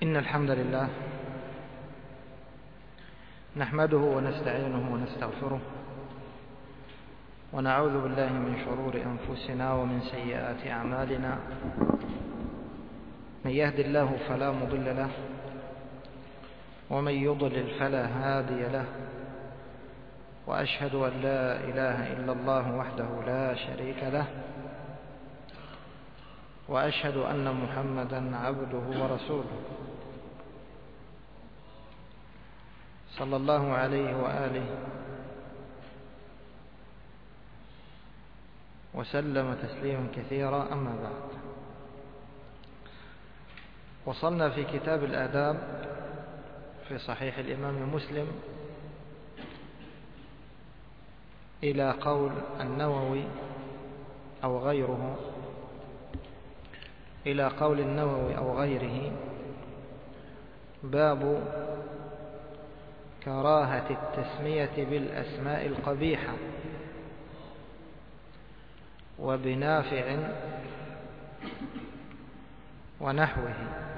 إن الحمد لله نحمده ونستعينه ونستغفره ونعوذ بالله من شرور أنفسنا ومن سيئات أعمالنا. من يهد الله فلا مضل له ومن يضلل فلا هادي له، وأشهد أن لا إله إلا الله وحده لا شريك له، وأشهد أن محمدا عبده ورسوله صلى الله عليه وآله وسلم تسليما كثيرا. أما بعد، وصلنا في كتاب الآداب في صحيح الإمام مسلم إلى قول النووي أو غيره، إلى قول النووي أو غيره: باب كراهة التسمية بالأسماء القبيحة وبنافع ونحوه.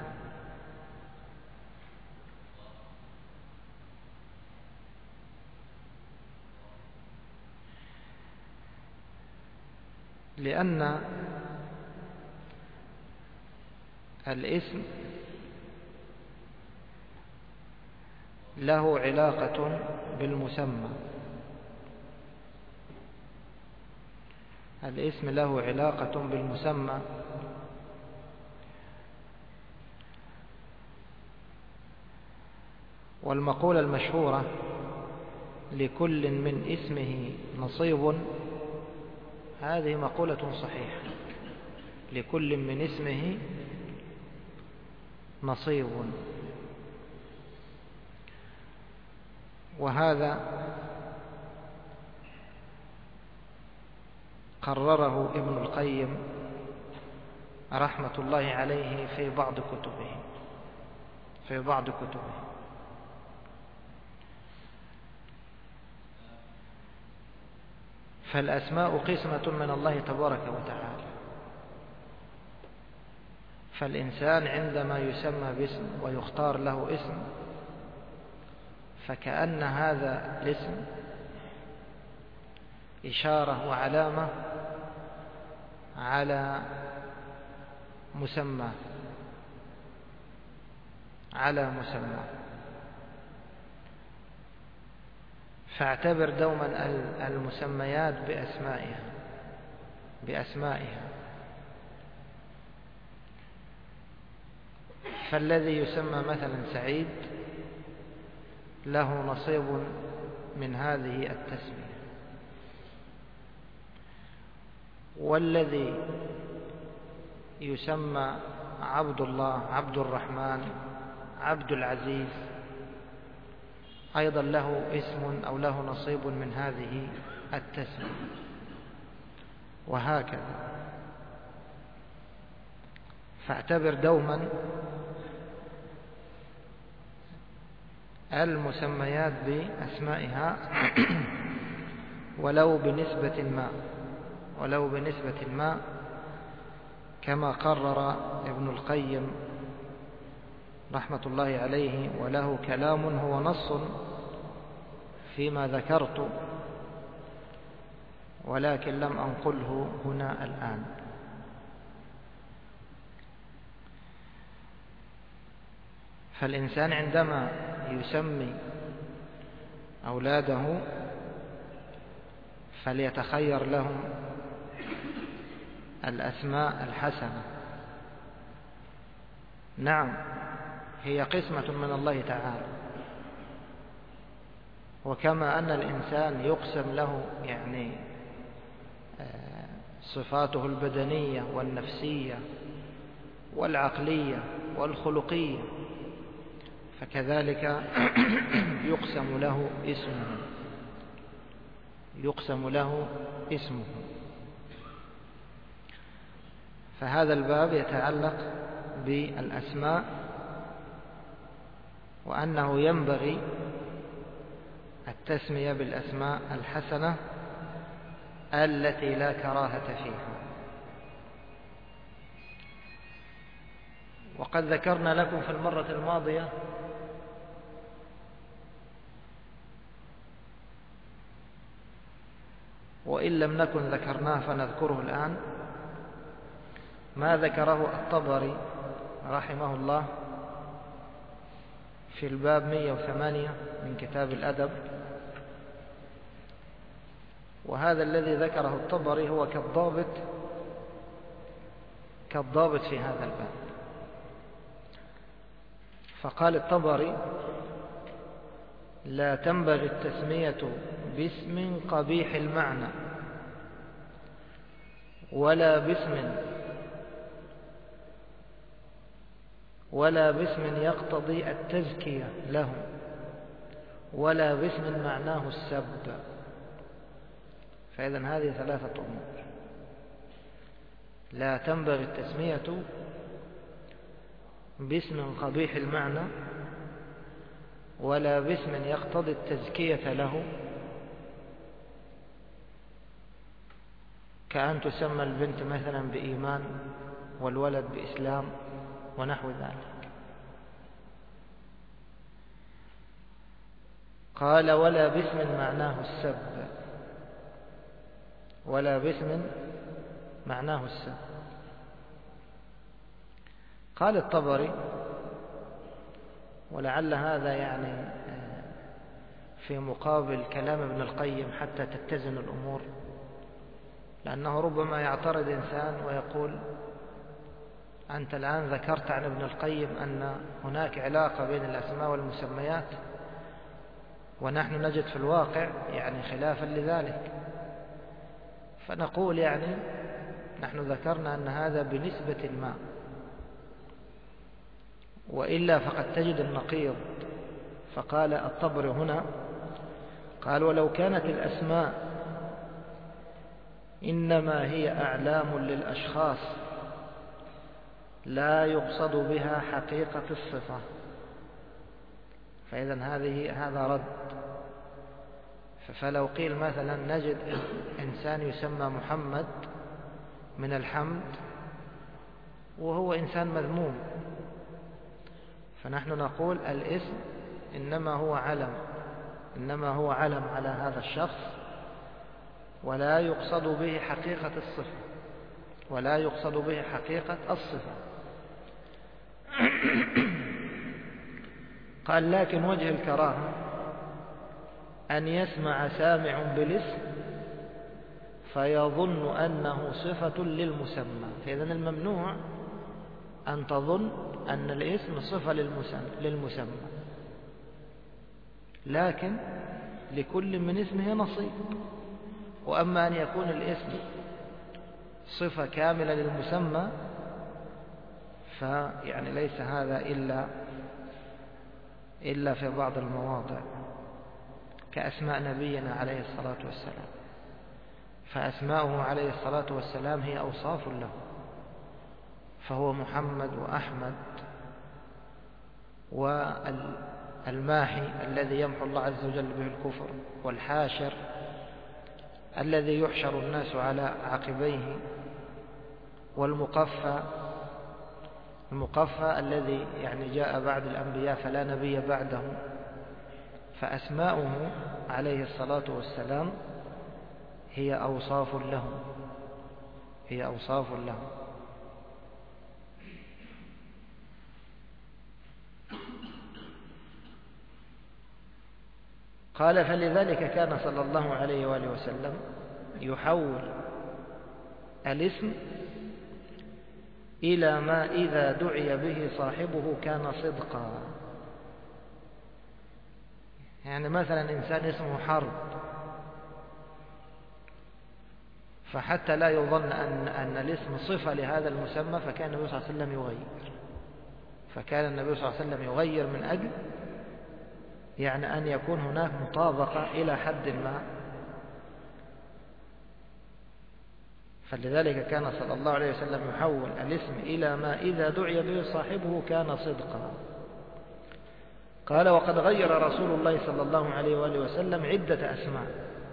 لأن الاسم له علاقة بالمسمى، الاسم له علاقة بالمسمى، والمقولة المشهورة لكل من اسمه نصيب هذه مقولة صحيحة، لكل من اسمه نصيب. وهذا قرره ابن القيم رحمة الله عليه في بعض كتبه. فالأسماء قسمة من الله تبارك وتعالى، فالإنسان عندما يسمى باسم ويختار له اسم فكأن هذا الاسم إشارة وعلامة على مسمى، فاعتبر دوما المسميات بأسمائها. فالذي يسمى مثلا سعيد له نصيب من هذه التسمية، والذي يسمى عبد الله، عبد الرحمن، عبد العزيز أيضا له اسم أو له نصيب من هذه التسمية، وهكذا. فاعتبر دوما المسميات بأسمائها ولو بنسبة ما كما قرر ابن القيم رحمة الله عليه، وله كلام هو نص فيما ذكرت ولكن لم أنقله هنا الآن. فالإنسان عندما يسمي أولاده فليتخير لهم الأسماء الحسنة. نعم، هي قسمة من الله تعالى، وكما أن الإنسان يقسم له صفاته البدنية والنفسية والعقلية والخلقية، فكذلك يقسم له اسمه. فهذا الباب يتعلق بالأسماء، وأنه ينبغي التسمية بالأسماء الحسنة التي لا كراهة فيها. وقد ذكرنا لكم في المرة الماضية وإن لم نكن ذكرناه فنذكره الآن ما ذكره الطبري رحمه الله في الباب 108 من كتاب الأدب. وهذا الذي ذكره الطبري هو كالضابط في هذا الباب. فقال الطبري: لا تنبغي التسمية باسم قبيح المعنى ولا باسم يقتضي التزكية له ولا باسم معناه السب. فإذن هذه ثلاثة أمور: لا تنبغي التسمية باسم قبيح المعنى ولا باسم يقتضي التزكية له، كأن تسمى البنت مثلا بإيمان والولد بإسلام ونحو ذلك. قال: ولا باسم معناه السب، ولا باسم معناه السب. قال الطبري، ولعل هذا يعني في مقابل كلام ابن القيم حتى تتزن الأمور، لأنه ربما يعترض إنسان ويقول: أنت الآن ذكرت عن ابن القيم أن هناك علاقة بين الأسماء والمسميات، ونحن نجد في الواقع يعني خلافا لذلك. فنقول يعني نحن ذكرنا أن هذا بنسبة ما، وإلا فقد تجد النقيض. فقال الطبري هنا، قال: ولو كانت الأسماء إنما هي أعلام للأشخاص لا يقصد بها حقيقة الصفة، فإذن هذا رد. فلو قيل مثلا نجد إنسان يسمى محمد من الحمد وهو إنسان مذموم، فنحن نقول الاسم إنما هو علم على هذا الشخص، ولا يقصد به حقيقة الصفة، ولا يقصد به حقيقة الصفة. قال: لكن وجه الكراهة أن يسمع سامع بالاسم فيظن أنه صفة للمسمى. فإذن الممنوع أن تظن أن الاسم صفة للمسمى، لكن لكل من اسمه نصيب. وأما أن يكون الاسم صفة كاملة للمسمى فيعني ليس هذا إلا في بعض المواضع، كأسماء نبينا عليه الصلاة والسلام، فأسماؤه عليه الصلاة والسلام هي أوصاف له، فهو محمد وأحمد والماحي الذي يمحو الله عز وجل به الكفر، والحاشر الذي يحشر الناس على عقبيه، والمقفى الذي يعني جاء بعد الأنبياء فلا نبي بعده. فأسماؤه عليه الصلاة والسلام هي أوصاف له. قال: فلذلك كان صلى الله عليه وآله وسلم يحول الاسم إلى ما إذا دعي به صاحبه كان صدقا. يعني مثلا إنسان اسمه حرب، فحتى لا يظن أن الاسم صفة لهذا المسمى فكان النبي صلى الله عليه وسلم يغير من أجل يعني أن يكون هناك مطابقة إلى حد ما. فلذلك كان صلى الله عليه وسلم يحول الاسم إلى ما إذا دعي به صاحبه كان صدقا. قال: وقد غير رسول الله صلى الله عليه وآله وسلم عدة أسماء،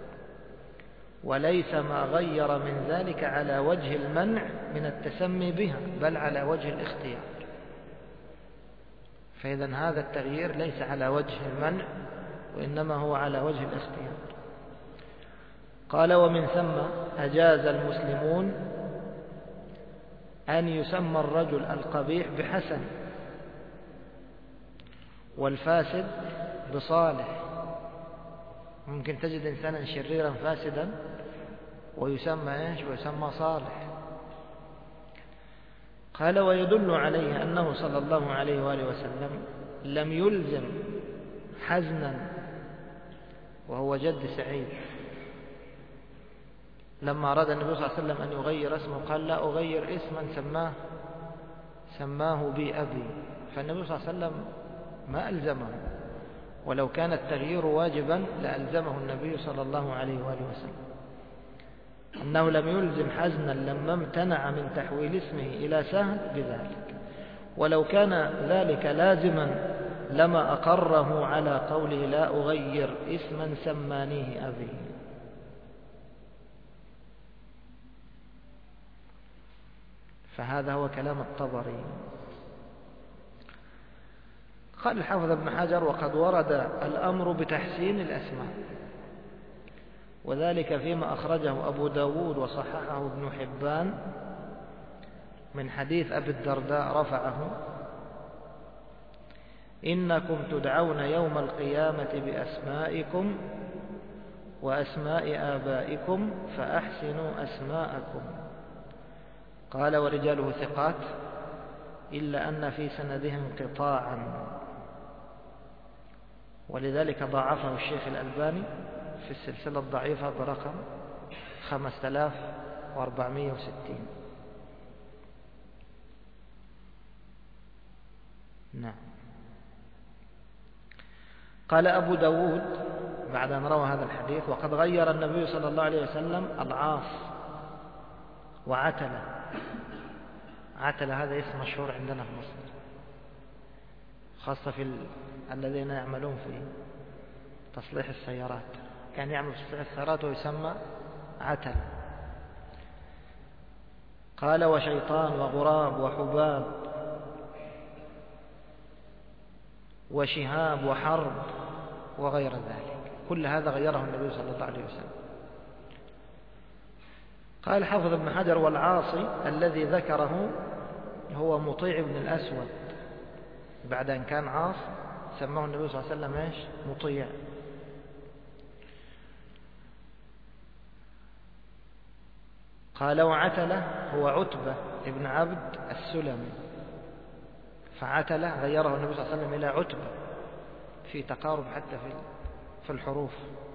وليس ما غير من ذلك على وجه المنع من التسمي بها، بل على وجه الاختيار. فإذا هذا التغيير ليس على وجه المنع، وإنما هو على وجه الاختيار. قال: ومن ثم أجاز المسلمون أن يسمى الرجل القبيح بحسن، والفاسد بصالح. ممكن تجد إنسانا شريرا فاسدا ويسمى ويسمى صالح. قال: ويدل عليه أنه صلى الله عليه وآله وسلم لم يلزم حزنا، وهو جد سعيد، لما أراد النبي صلى الله عليه وسلم أن يغير اسمه قال: لا أغير اسما سماه بي أبي. فالنبي صلى الله عليه وسلم ما ألزمه، ولو كان التغيير واجبا لألزمه النبي صلى الله عليه وآله وسلم. أنه لم يلزم حزنا لما امتنع من تحويل اسمه إلى سهل بذلك، ولو كان ذلك لازما لما أقره على قوله: لا أغير اسما سمانيه أبي. فهذا هو كلام الطبري. قال الحافظ ابن حجر: وقد ورد الأمر بتحسين الأسماء، وذلك فيما أخرجه أبو داود وصححه ابن حبان من حديث أبي الدرداء رفعه: إنكم تدعون يوم القيامة بأسمائكم وأسماء آبائكم فأحسنوا أسماءكم. قال: ورجاله ثقات، إلا أن في سنده انقطاعا، ولذلك ضاعفه الشيخ الألباني في السلسلة الضعيفة برقم 5460. نعم. قال أبو داود بعد أن روى هذا الحديث: وقد غير النبي صلى الله عليه وسلم العاص وعتلة. عتلة هذا اسم مشهور عندنا في مصر، خاصة في الذين يعملون في تصليح السيارات. كان يعمل في تصليح السيارات ويسمى عتل. قال: وشيطان وغراب وحباب وشهاب وحرب وغير ذلك، كل هذا غيره النبي صلى الله عليه وسلم. قال حافظ ابن حجر: والعاصي الذي ذكره هو مطيع بن الأسود، بعد أن كان عاص سماه النبي صلى الله عليه وسلم مطيع. قال: وعتلة هو عتبة ابن عبد السلمي، فعتلة غيره النبي صلى الله عليه وسلم إلى عتبة، في تقارب حتى في الحروف.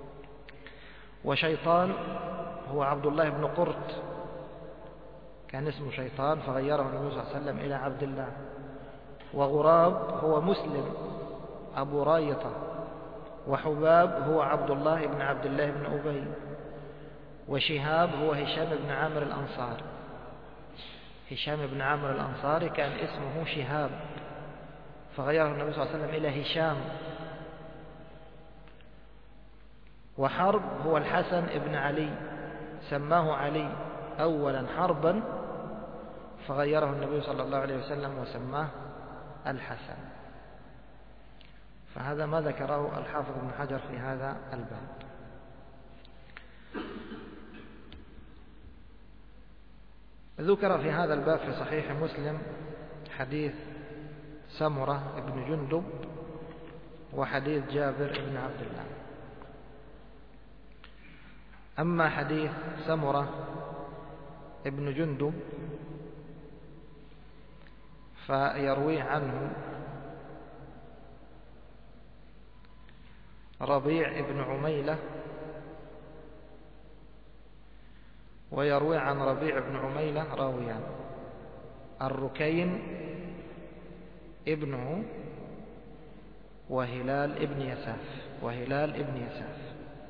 وشيطان هو عبد الله بن قرط، كان اسمه شيطان فغيره النبي صلى الله عليه وسلم إلى عبد الله. وغراب هو مسلم أبو رايطة. وحباب هو عبد الله بن عبد الله بن أبي. وشهاب هو هشام بن عامر الأنصاري. هشام بن عامر الأنصاري كان اسمه شهاب فغيره النبي صلى الله عليه وسلم إلى هشام. وحرب هو الحسن بن علي، سماه علي أولا حربا فغيره النبي صلى الله عليه وسلم وسماه الحسن. فهذا ما ذكره الحافظ ابن حجر في هذا الباب. ذكر في هذا الباب في صحيح مسلم حديث سمرة بن جندب وحديث جابر بن عبد الله. أما حديث سمرة بن جندب فيرويه عنه ربيع بن عميلة، ويروي عن ربيع بن عميلة راويان: الركين ابنه وهلال ابن يساف.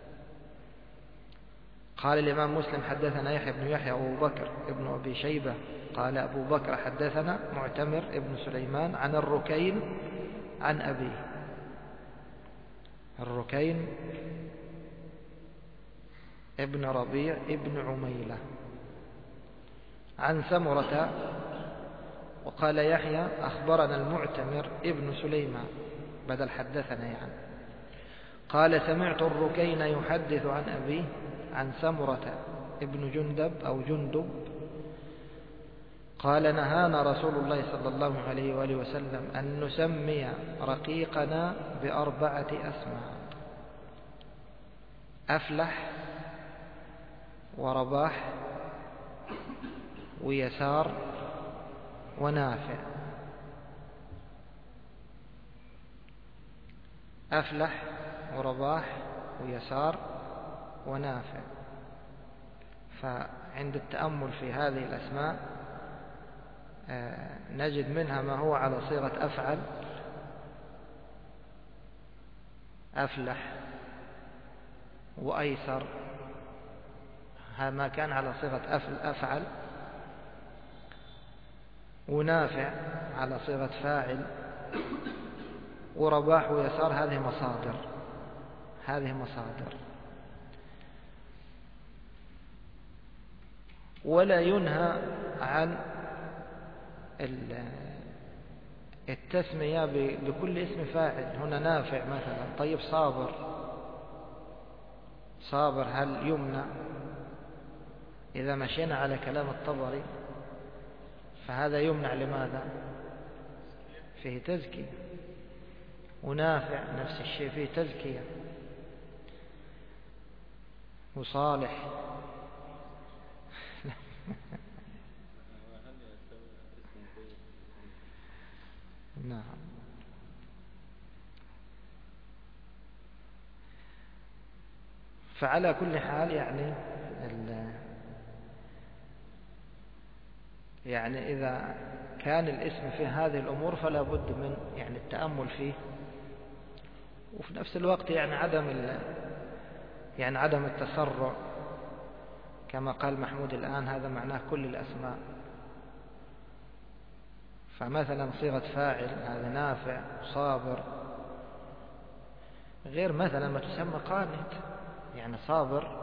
قال الإمام مسلم: حدثنا يحيى بن يحيى وأبو بكر ابن أبي شيبة. قال أبو بكر: حدثنا معتمر ابن سليمان عن الركين عن أبيه. الركين ابن ربيع ابن عميلة عن سمرة وقال يحيى أخبرنا المعتمر ابن سليمان بدل حدثنا يعني. قال سمعت الركين يحدث عن أبيه عن سمرة ابن جندب أو جندب قال نهانا رسول الله صلى الله عليه وآله وسلم أن نسمي رقيقنا ب4 أسماء: أفلح ورباح ويسار ونافع. أفلح ورباح ويسار ونافع. فعند التأمل في هذه الأسماء نجد منها ما هو على صيغة أفعل: أفلح وأيسر، هذا ما كان على صيغة أفعل، ونافع على صيغة فاعل، ورباح ويسار هذه مصادر. ولا ينهى عن التسمية بكل اسم فاعل. هنا نافع مثلا. طيب صابر هل يمنع؟ إذا مشينا على كلام الطبري فهذا يمنع. لماذا؟ فيه تزكية. ونافع نفس الشيء فيه تزكية. وصالح نعم. فعلى كل حال يعني إذا كان الاسم في هذه الأمور فلا بد من التأمل فيه، وفي نفس الوقت عدم التسرع كما قال محمود الآن. هذا معناه كل الأسماء. فمثلا صيغة فاعل هذا نافع صابر، غير مثلا ما تسمى قانت. صابر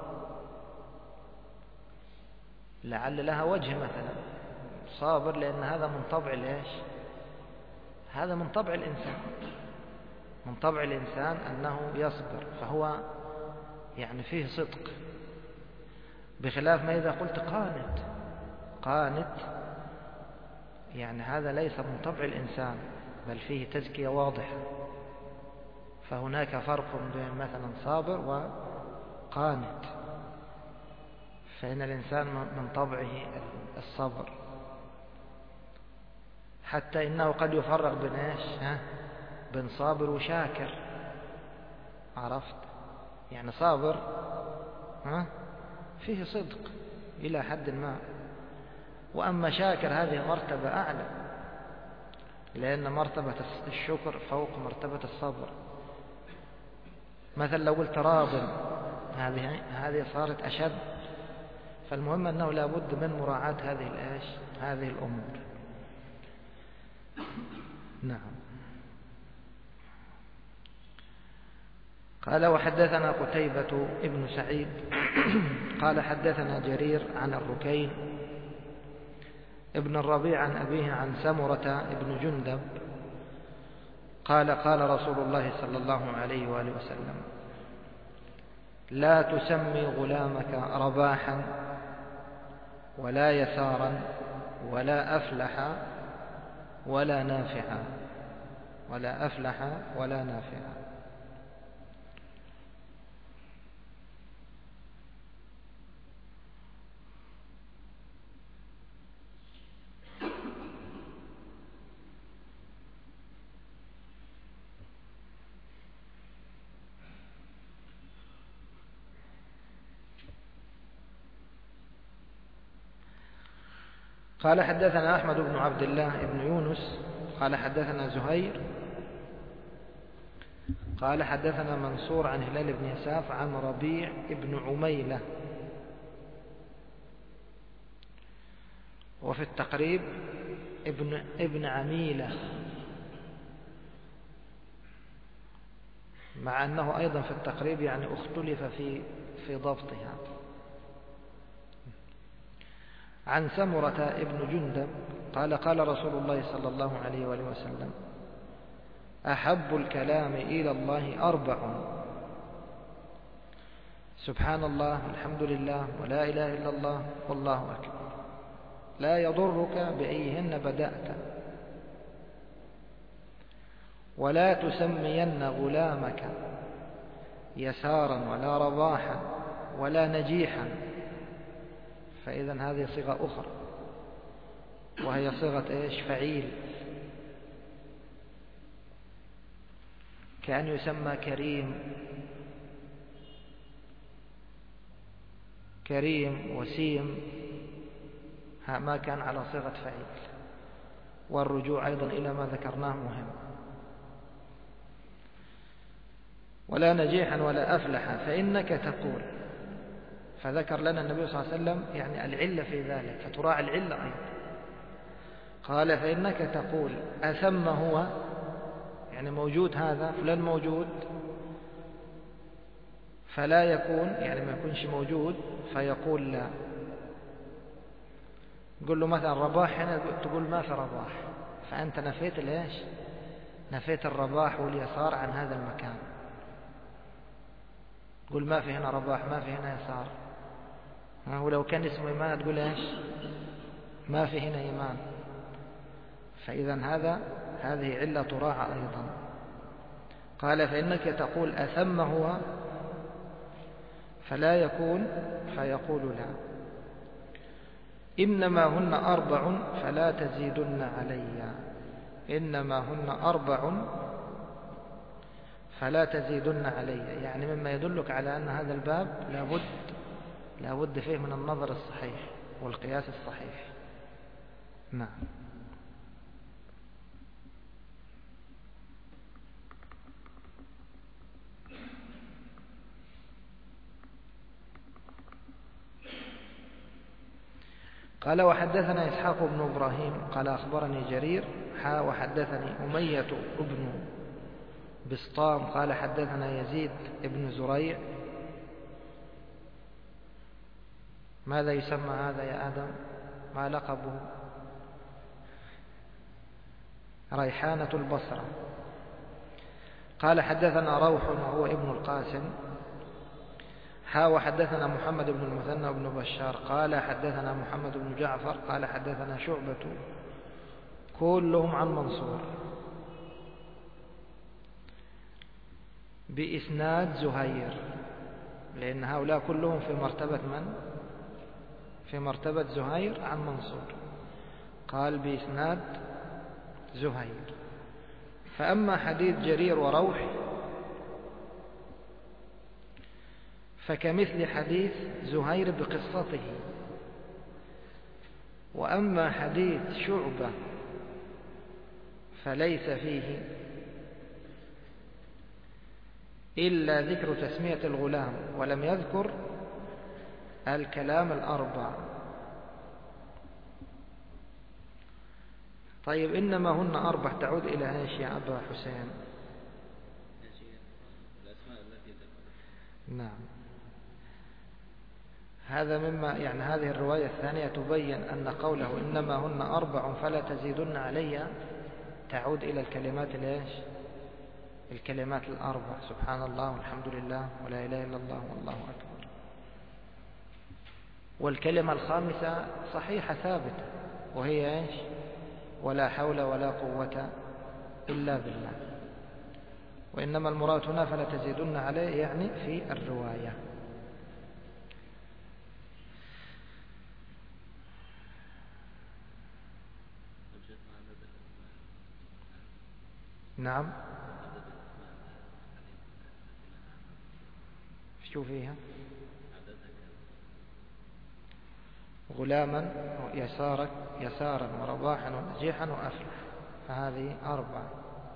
لعل لها وجه، مثلا صابر لأن هذا من طبع ليش؟ هذا من طبع الإنسان. من طبع الإنسان أنه يصبر، فهو فيه صدق، بخلاف ما إذا قلت قانت هذا ليس من طبع الإنسان، بل فيه تزكية واضحة. فهناك فرق بين مثلا صابر وقانت. فإن الإنسان من طبعه الصبر، حتى إنه قد يفرق بين إيش؟ بين صابر وشاكر. عرفت؟ صابر فيه صدق إلى حد ما، وأما شاكر هذه مرتبة أعلى، لأن مرتبة الشكر فوق مرتبة الصبر. مثلا لو قلت راض هذه صارت أشد. فالمهم أنه لا بد من مراعاة هذه الأمور. نعم. قال وحدثنا قتيبة ابن سعيد قال حدثنا جرير عن الركين ابن الربيع عن أبيه عن سمرة ابن جندب قال قال رسول الله صلى الله عليه وآله وسلم: لا تسمي غلامك رباحا ولا يسارا ولا أفلح ولا نافعا. ولا أفلح ولا نافعا. قال حدثنا أحمد بن عبد الله بن يونس قال حدثنا زهير قال حدثنا منصور عن هلال بن يساف عن ربيع بن عميلة. وفي التقريب ابن عميلة، مع أنه أيضا في التقريب اختلف في ضبطها. عن سمرة ابن جندب قال قال رسول الله صلى الله عليه وآله وسلم: أحب الكلام إلى الله 4: سبحان الله والحمد لله ولا إله إلا الله والله أكبر، لا يضرك بأيهن بدأت، ولا تسمين غلامك يسارا ولا رباحا ولا نجيحا. فإذا هذه صيغة أخرى، وهي صيغة إيش؟ فعيل، كأن يسمى كريم وسيم، ما كان على صيغة فعيل. والرجوع أيضا إلى ما ذكرناه مهم. ولا نجيحا ولا أفلح فإنك تقول. فذكر لنا النبي صلى الله عليه وسلم يعني العلة في ذلك، فتراعي العلة أيضا. قال: فإنك تقول أثم هو، يعني موجود هذا فلان موجود، فلا يكون يعني ما يكونش موجود فيقول لا. قل له مثلا رباح، هنا تقول ما في رباح، فأنت نفيت ليش؟ نفيت الرباح واليسار عن هذا المكان. قل ما في هنا رباح، ما في هنا يسار. ولو كان اسمه إيمان تقول ايش؟ ما في هنا إيمان. فإذا هذه علة تراعى أيضا. قال: فإنك تقول أثم هو، فلا يكون فيقول لا. إنما هن 4 فلا تزيدن علي. إنما هن 4 فلا تزيدن علي، يعني مما يدلك على أن هذا الباب لابد فيه من النظر الصحيح والقياس الصحيح. نعم. قال: وحدثنا إسحاق بن إبراهيم قال أخبرني جرير وحدثني أمية بن بسطام قال حدثنا يزيد بن زريع. ماذا يسمى هذا يا آدم؟ ما لقبه؟ ريحانة البصرة. قال: حدثنا روح وهو ابن القاسم وحدثنا محمد بن المثنى بن بشار قال حدثنا محمد بن جعفر قال حدثنا شعبة، كلهم عن منصور بإسناد زهير، لأن هؤلاء كلهم في مرتبة من؟ في مرتبة زهير عن منصور. قال بإسناد زهير. فأما حديث جرير وروح فكمثل حديث زهير بقصته، وأما حديث شعبة فليس فيه إلا ذكر تسمية الغلام، ولم يذكر الكلام الأربع. طيب إنما هن 4 تعود إلى ايش يا أبا حسين؟ نعم. هذا مما يعني هذه الرواية الثانية تبين أن قوله إنما هن 4 فلا تزيدن علي تعود إلى الكلمات الايش؟ الكلمات الأربع: سبحان الله والحمد لله ولا إله إلا الله والله أكبر. والكلمة الخامسة صحيحة ثابتة، وهي ايش؟ ولا حول ولا قوة إلا بالله. وإنما المراد هنا فلا تزيدن عليه يعني في الرواية. نعم. شو فيها؟ غلاما يسارا ورباحا ونجيحا وأفلح، فهذه 4.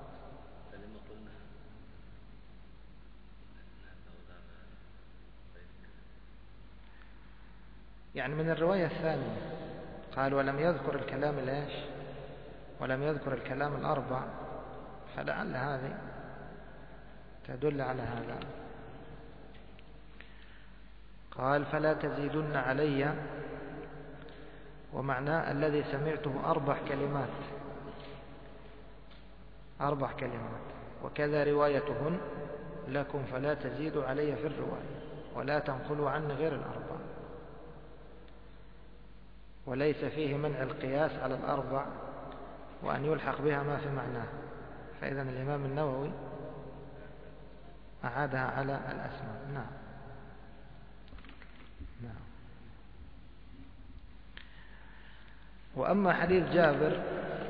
يعني من الرواية الثانية قال ولم يذكر الكلام الايش؟ ولم يذكر الكلام الأربع، فلعل هذه تدل على هذا. قال فلا تزيدن علي ومعناه الذي سمعته 4 كلمات، 4 كلمات. وكذا روايتهن لكم فلا تزيدوا علي في الرواية ولا تنقلوا عني غير 4. وليس فيه منع القياس على 4 وأن يلحق بها ما في معناه. فإذا الإمام النووي أعادها على الأسماء. نعم. وأما حديث جابر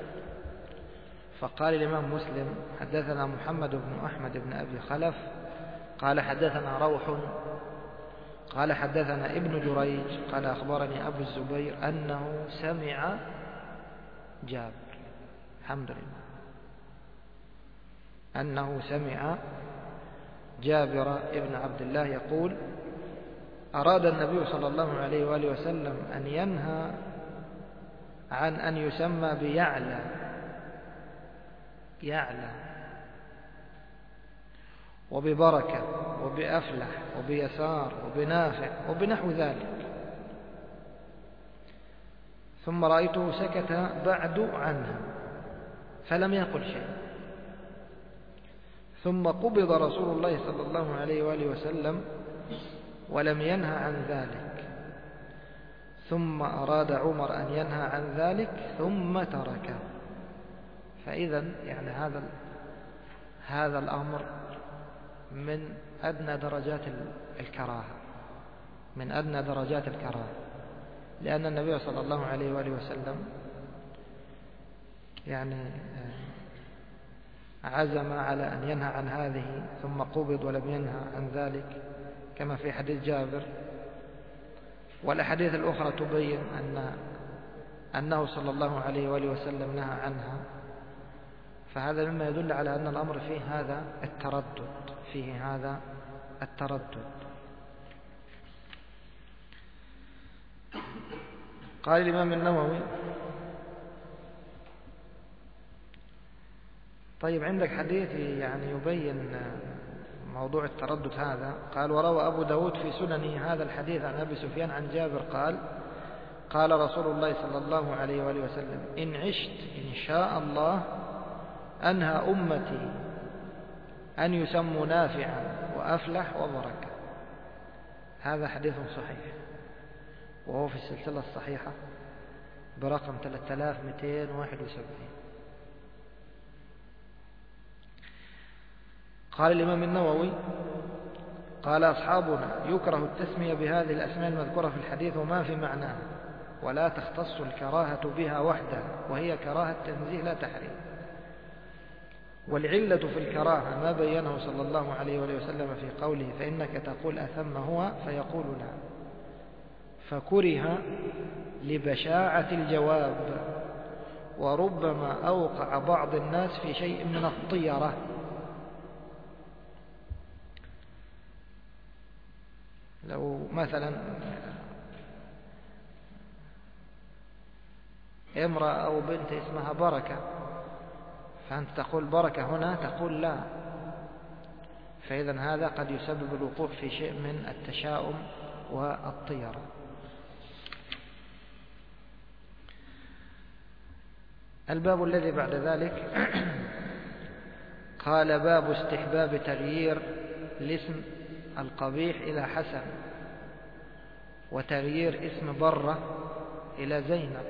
فقال الإمام مسلم حدثنا محمد بن أحمد بن أبي خلف قال حدثنا روح قال حدثنا ابن جريج قال أخبرني أبو الزبير أنه سمع جابر، الحمد لله، أنه سمع جابر ابن عبد الله يقول أراد النبي صلى الله عليه وآله وسلم أن ينهى عن أن يسمى بيعلى، يعلى، وببركة وبأفلح وبيسار وبنافع وبنحو ذلك. ثم رأيته سكت بعد عنها فلم يقل شيء. ثم قبض رسول الله صلى الله عليه وآله وسلم ولم ينهى عن ذلك. ثم أراد عمر أن ينهى عن ذلك ثم تركه. فإذا يعني هذا الأمر من أدنى درجات الكراهة، من أدنى درجات الكراهة، لأن النبي صلى الله عليه وآله وسلم يعني عزم على أن ينهى عن هذه ثم قبض ولم ينهى عن ذلك كما في حديث جابر. والأحاديث الأخرى تبين أنه صلى الله عليه وآله وسلم نهى عنها. فهذا مما يدل على أن الأمر فيه هذا التردد، فيه هذا التردد. قال الإمام النووي طيب عندك حديث يعني يبين موضوع التردد هذا. قال وروى أبو داود في سننه هذا الحديث عن أبي سفيان عن جابر قال قال رسول الله صلى الله عليه وآله وسلم إن عشت إن شاء الله أنهى أمتي أن يسموا نافعا وأفلح وبركة. هذا حديث صحيح وهو في السلسلة الصحيحة برقم 3271. قال الإمام النووي قال أصحابنا يكره التسمية بهذه الأسماء المذكورة في الحديث وما في معناه، ولا تختص الكراهة بها وحدها، وهي كراهة تنزيه لا تحريم. والعلة في الكراهة ما بينه صلى الله عليه وسلم في قوله فإنك تقول أثم هو فيقول لا، فكره لبشاعة الجواب، وربما أوقع بعض الناس في شيء من الطيرة. لو مثلا امرأة أو بنت اسمها بركة فأنت تقول بركة هنا تقول لا، فإذا هذا قد يسبب الوقوع في شيء من التشاؤم والطيرة. الباب الذي بعد ذلك قال باب استحباب تغيير الاسم القبيح إلى حسن، وتغيير اسم برة إلى زينب،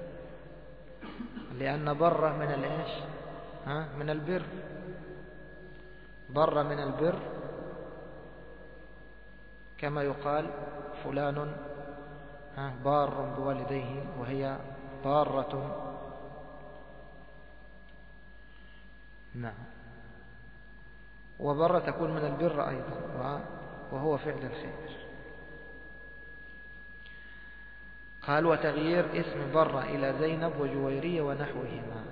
لأن برة من الإيش؟ من البر، برة من البر، كما يقال فلان بار بوالديه وهي بارة. نعم. وبرة تكون من البر أيضا وهو فعل الخير. قال وتغيير اسم برة إلى زينب وجويرية ونحوهما.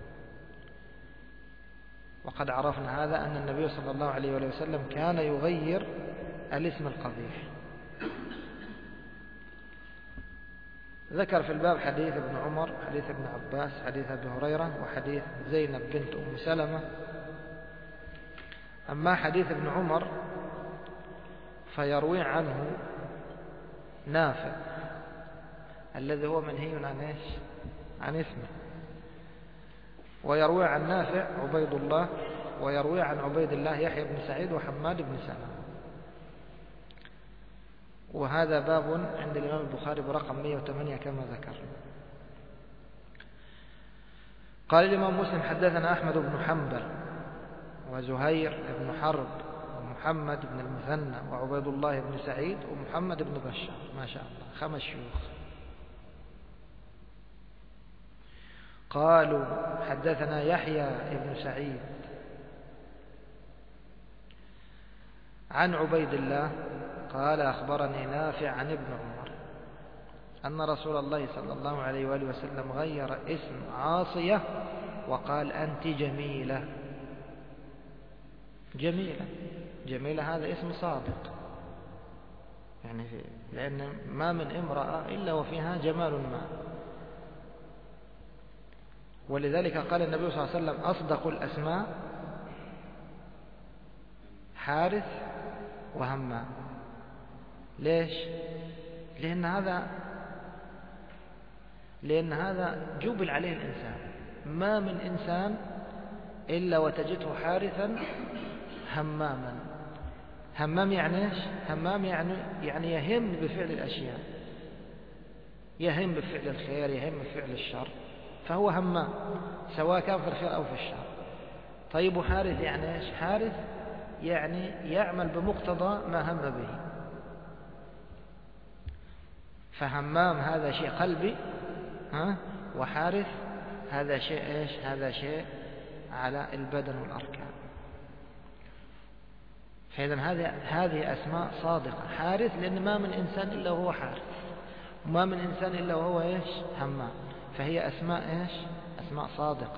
وقد عرفنا هذا أن النبي صلى الله عليه وسلم كان يغير الاسم القبيح. ذكر في الباب حديث ابن عمر، حديث ابن عباس، حديث أبي هريرة، وحديث زينب بنت أم سلمة. أما حديث ابن عمر فيروي عنه نافع الذي هو منهي عن إيش؟ عن اسمه. ويروي عن نافع عبيد الله، ويروي عن عبيد الله يحيى بن سعيد وحماد بن سلمة. وهذا باب عند الإمام البخاري برقم 108 كما ذكرنا. قال الإمام مسلم حدثنا أحمد بن حنبل وزهير بن حرب ومحمد بن المثنى وعبيد الله بن سعيد ومحمد بن بشار. ما شاء الله 5 شيوخ. قالوا حدثنا يحيى بن سعيد عن عبيد الله قال أخبرني نافع عن ابن عمر أن رسول الله صلى الله عليه وآله وسلم غير اسم عاصية وقال أنت جميلة. جميلة، جميلة هذا اسم صادق، يعني لأن ما من امرأة إلا وفيها جمال ما. ولذلك قال النبي صلى الله عليه وسلم أصدق الأسماء حارث وهمام. ليش؟ لأن هذا جبل عليه الإنسان. ما من إنسان إلا وتجده حارثا هماما. همام يعني إيش؟ همام يعني يهم بفعل الأشياء، يهم بفعل الخير، يهم بفعل الشر، فهو همام سواء كان في الخير أو في الشر. طيب حارث يعني إيش؟ حارث يعني يعمل بمقتضى ما هم به. فهمام هذا شيء قلبي، وحارث هذا شيء إيش؟ هذا شيء على البدن والأركان. فإذا هذه أسماء صادقة. حارث لأن ما من إنسان إلا وهو حارث، وما من إنسان إلا وهو إيش؟ همام. فهي أسماء إيش؟ أسماء صادقة.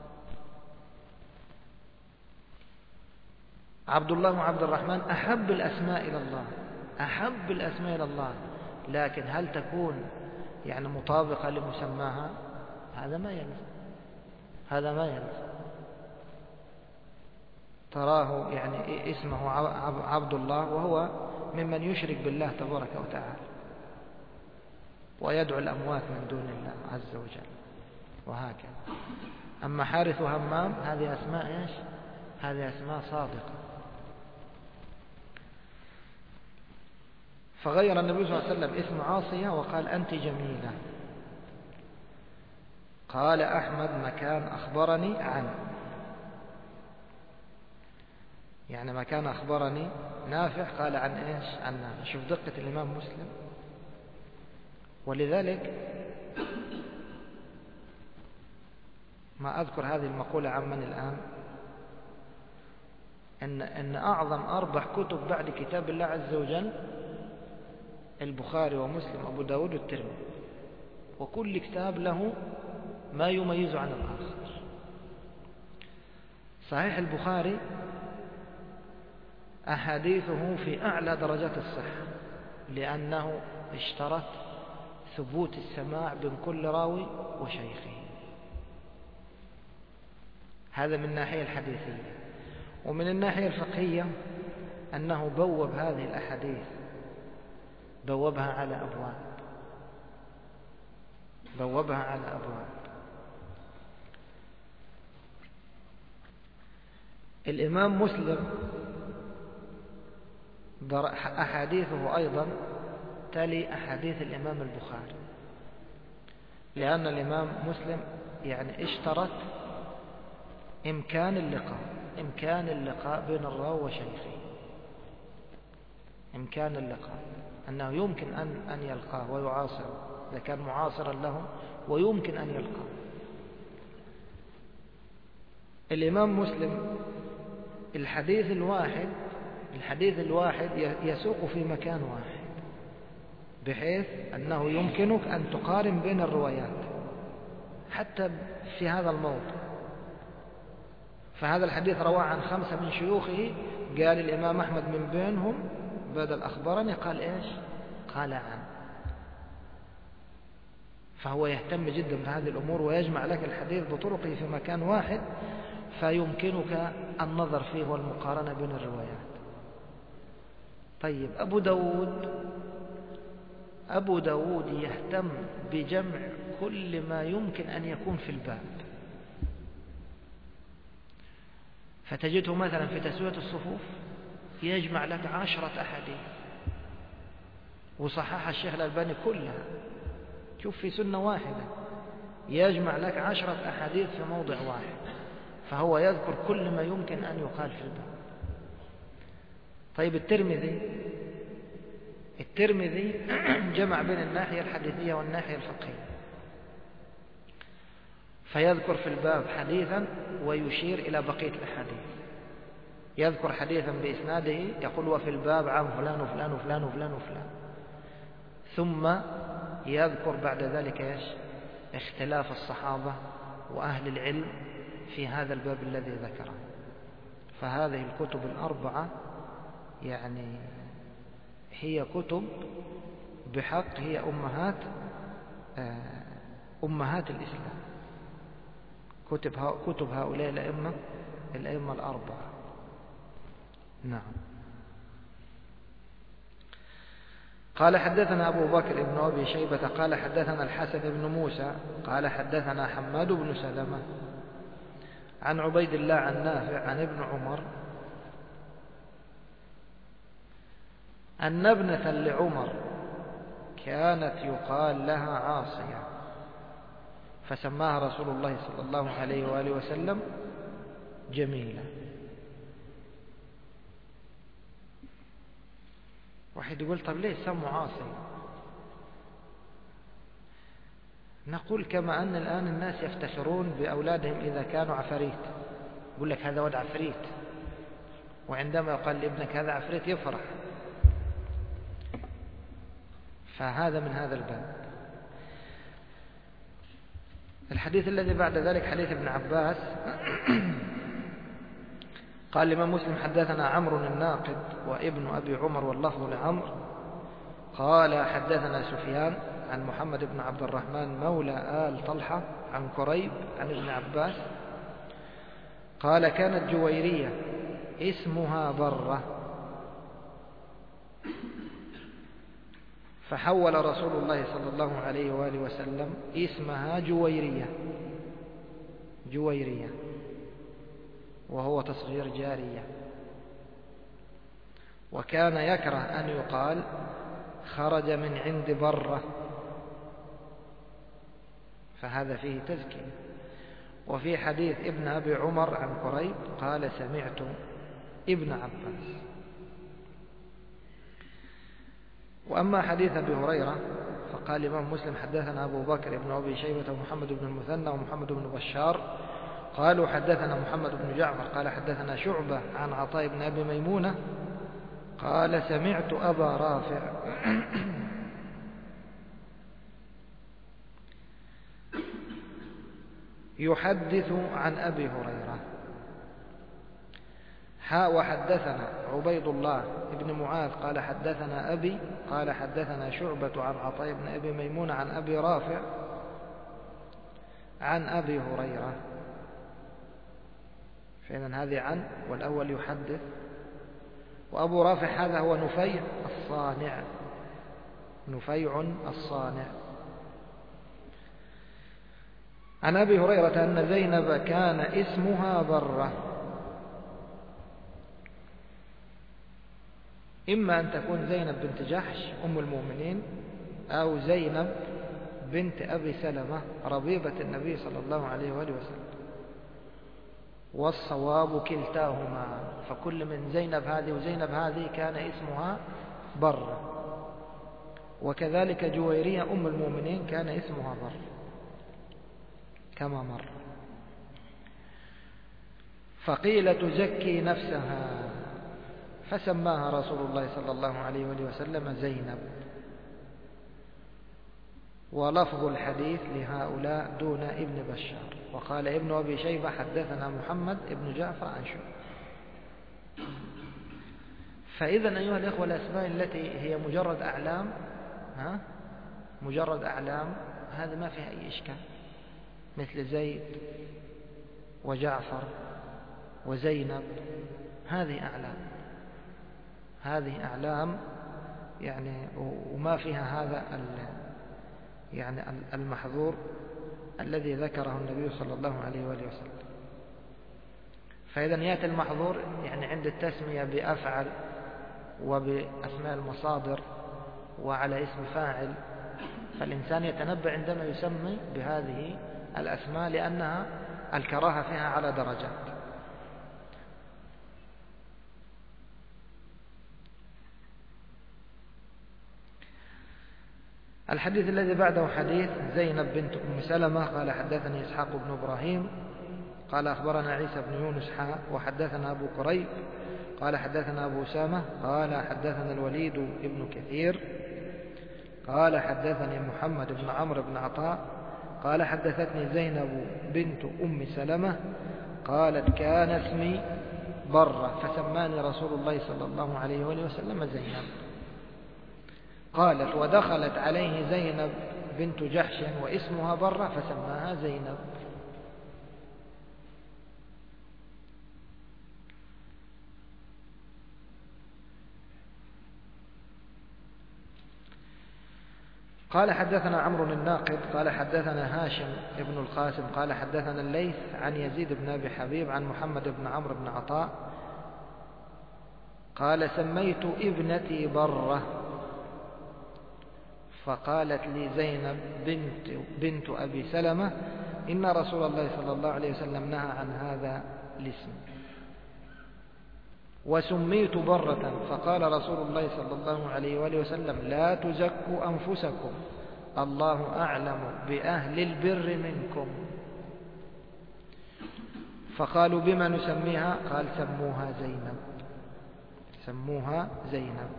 عبد الله وعبد الرحمن أحب الأسماء إلى الله، أحب الأسماء إلى الله، لكن هل تكون يعني مطابقة لمسماها؟ هذا ما يلزم، هذا ما يلزم. تراه يعني اسمه عبد الله وهو ممن يشرك بالله تبارك وتعالى ويدعو الأموات من دون الله عز وجل وهكذا. أما حارث وهمام هذه أسماء إيش؟ هذه أسماء صادقة. فغير النبي صلى الله عليه وسلم اسم عاصية وقال أنت جميلة. قال أحمد مكان أخبرني عنه، يعني مكان أخبرني نافع قال عن إيش؟ عن نافع. شوف دقة الإمام مسلم. ولذلك ما أذكر هذه المقولة عمن الآن إن أعظم 4 كتب بعد كتاب الله عز وجل البخاري ومسلم وأبو داود والترمذي، وكل كتاب له ما يميز عن الآخر. صحيح البخاري أحاديثه في أعلى درجات الصحة لأنه اشترط ثبوت السماع بين كل راوي وشيخه. هذا من الناحية الحديثية. ومن الناحية الفقهية أنه بوب هذه الأحاديث، بوبها على أبواب، بوبها على أبواب. الإمام مسلم أحاديثه أيضا تلي أحاديث الإمام البخاري، لأن الإمام مسلم يعني اشترط إمكان اللقاء بين الراوي وشيخه، إمكان اللقاء، أنه يمكن أن يلقاه ويعاصره إذا كان معاصرا له، ويمكن أن يلقاه. الإمام مسلم الحديث الواحد يسوق في مكان واحد، بحيث أنه يمكنك أن تقارن بين الروايات حتى في هذا الموضوع. فهذا الحديث رواه عن 5 من شيوخه، قال الإمام أحمد من بينهم بدل أخبرني قال إيش؟ قال عن. فهو يهتم جدا بهذه الأمور ويجمع لك الحديث بطرقه في مكان واحد، فيمكنك النظر فيه والمقارنة بين الروايات. طيب أبو داود أبو داود يهتم بجمع كل ما يمكن أن يكون في الباب، فتجده مثلا في تسوية الصفوف يجمع لك 10 أحاديث، وصحح الشيخ الألباني كلها. شوف في سنة واحدة يجمع لك 10 أحاديث في موضع واحد، فهو يذكر كل ما يمكن أن يقال في الباب. طيب الترمذي جمع بين الناحية الحديثية والناحية الفقهية، فيذكر في الباب حديثا ويشير إلى بقية الأحاديث، يذكر حديثا بإسناده يقول وفي الباب عن فلان وفلان وفلان وفلان وفلان، ثم يذكر بعد ذلك اختلاف الصحابة وأهل العلم في هذا الباب الذي ذكره. فهذه الكتب الأربعة يعني هي كتب بحق، هي أمهات الإسلام، كتب هؤلاء الأئمة الأربعة. نعم. قال حدثنا أبو بكر بن أبي شيبة قال حدثنا الحسن بن موسى قال حدثنا حماد بن سلمة عن عبيد الله عن نافع عن ابن عمر أن ابنة لعمر كانت يقال لها عاصية، فسماها رسول الله صلى الله عليه وآله وسلم جميلة. واحد يقول طب ليه سموا عاصي؟ نقول كما أن الآن الناس يفتخرون بأولادهم إذا كانوا عفريت، يقول لك هذا ولد عفريت، وعندما يقال لابنك هذا عفريت يفرح. فهذا من هذا الباب. الحديث الذي بعد ذلك حديث ابن عباس قال الإمام مسلم حدثنا عمرو الناقد وابن أبي عمر واللفظ لعمرو قال حدثنا سفيان عن محمد بن عبد الرحمن مولى آل طلحة عن كريب عن ابن عباس قال كانت جويرية اسمها برة، فحول رسول الله صلى الله عليه وآله وسلم اسمها جويرية وهو تصغير جارية، وكان يكره أن يقال خرج من عند برة، فهذا فيه تزكية. وفي حديث ابن أبي عمر عن قريب قال سمعت ابن عباس. وأما حديث أبي هريرة فقال الإمام مسلم حدثنا أبو بكر بن أبي شيبة ومحمد بن المثنى ومحمد بن بشار قالوا حدثنا محمد بن جعفر قال حدثنا شعبة عن عطاء بن أبي ميمونة قال سمعت أبا رافع يحدث عن أبي هريرة وحدثنا عبيد الله بن معاذ قال حدثنا أبي قال حدثنا شعبة عن عطاء بن أبي ميمونة عن أبي رافع عن أبي هريرة. فإذن هذه عن، والأول يحدث. وأبو رافع هذا هو نفيع الصانع عن أبي هريرة أن زينب كان اسمها برة. إما أن تكون زينب بنت جحش أم المؤمنين أو زينب بنت أبي سلمة ربيبة النبي صلى الله عليه وآله وسلم، والصواب كلتاهما، فكل من زينب هذه وزينب هذه كان اسمها برة، وكذلك جويرية أم المؤمنين كان اسمها برة كما مر. فقيل تزكي نفسها فسماها رسول الله صلى الله عليه وسلم زينب. ولفظ الحديث لهؤلاء دون ابن بشار. وقال ابن أبي شيبة حدثنا محمد ابن جعفر عن شعبة. فإذا أيها الإخوة الأسماء التي هي مجرد أعلام هذا ما فيها أي إشكال، مثل زيد وجعفر وزينب، هذه أعلام يعني وما فيها هذا يعني المحظور الذي ذكره النبي صلى الله عليه وآله وسلم. فإذا يأتي المحظور يعني عند التسمية بأفعل وبأسماء المصادر وعلى اسم فاعل، فالإنسان يتنبه عندما يسمي بهذه الأسماء لأنها الكراهة فيها على درجات. الحديث الذي بعده حديث زينب بنت أم سلمة قال حدثني إسحاق بن إبراهيم قال أخبرنا عيسى بن يونس وحدثنا أبو كريب قال حدثنا أبو أسامة قال حدثنا الوليد بن كثير قال حدثني محمد بن عمرو بن عطاء قال حدثتني زينب بنت أم سلمة قالت كان اسمي برة فسماني رسول الله صلى الله عليه وآله وسلم زينب. قالت ودخلت عليه زينب بنت جحش واسمها برة فسماها زينب. قال حدثنا عمرو الناقد قال حدثنا هاشم ابن القاسم قال حدثنا الليث عن يزيد بن أبي حبيب عن محمد بن عمرو بن عطاء قال سميت ابنتي برة فقالت لي زينب بنت أبي سلمة إن رسول الله صلى الله عليه وسلم نهى عن هذا الاسم وسميت برة فقال رسول الله صلى الله عليه وآله وسلم لا تزكوا أنفسكم الله أعلم بأهل البر منكم. فقالوا بما نسميها قال سموها زينب سموها زينب.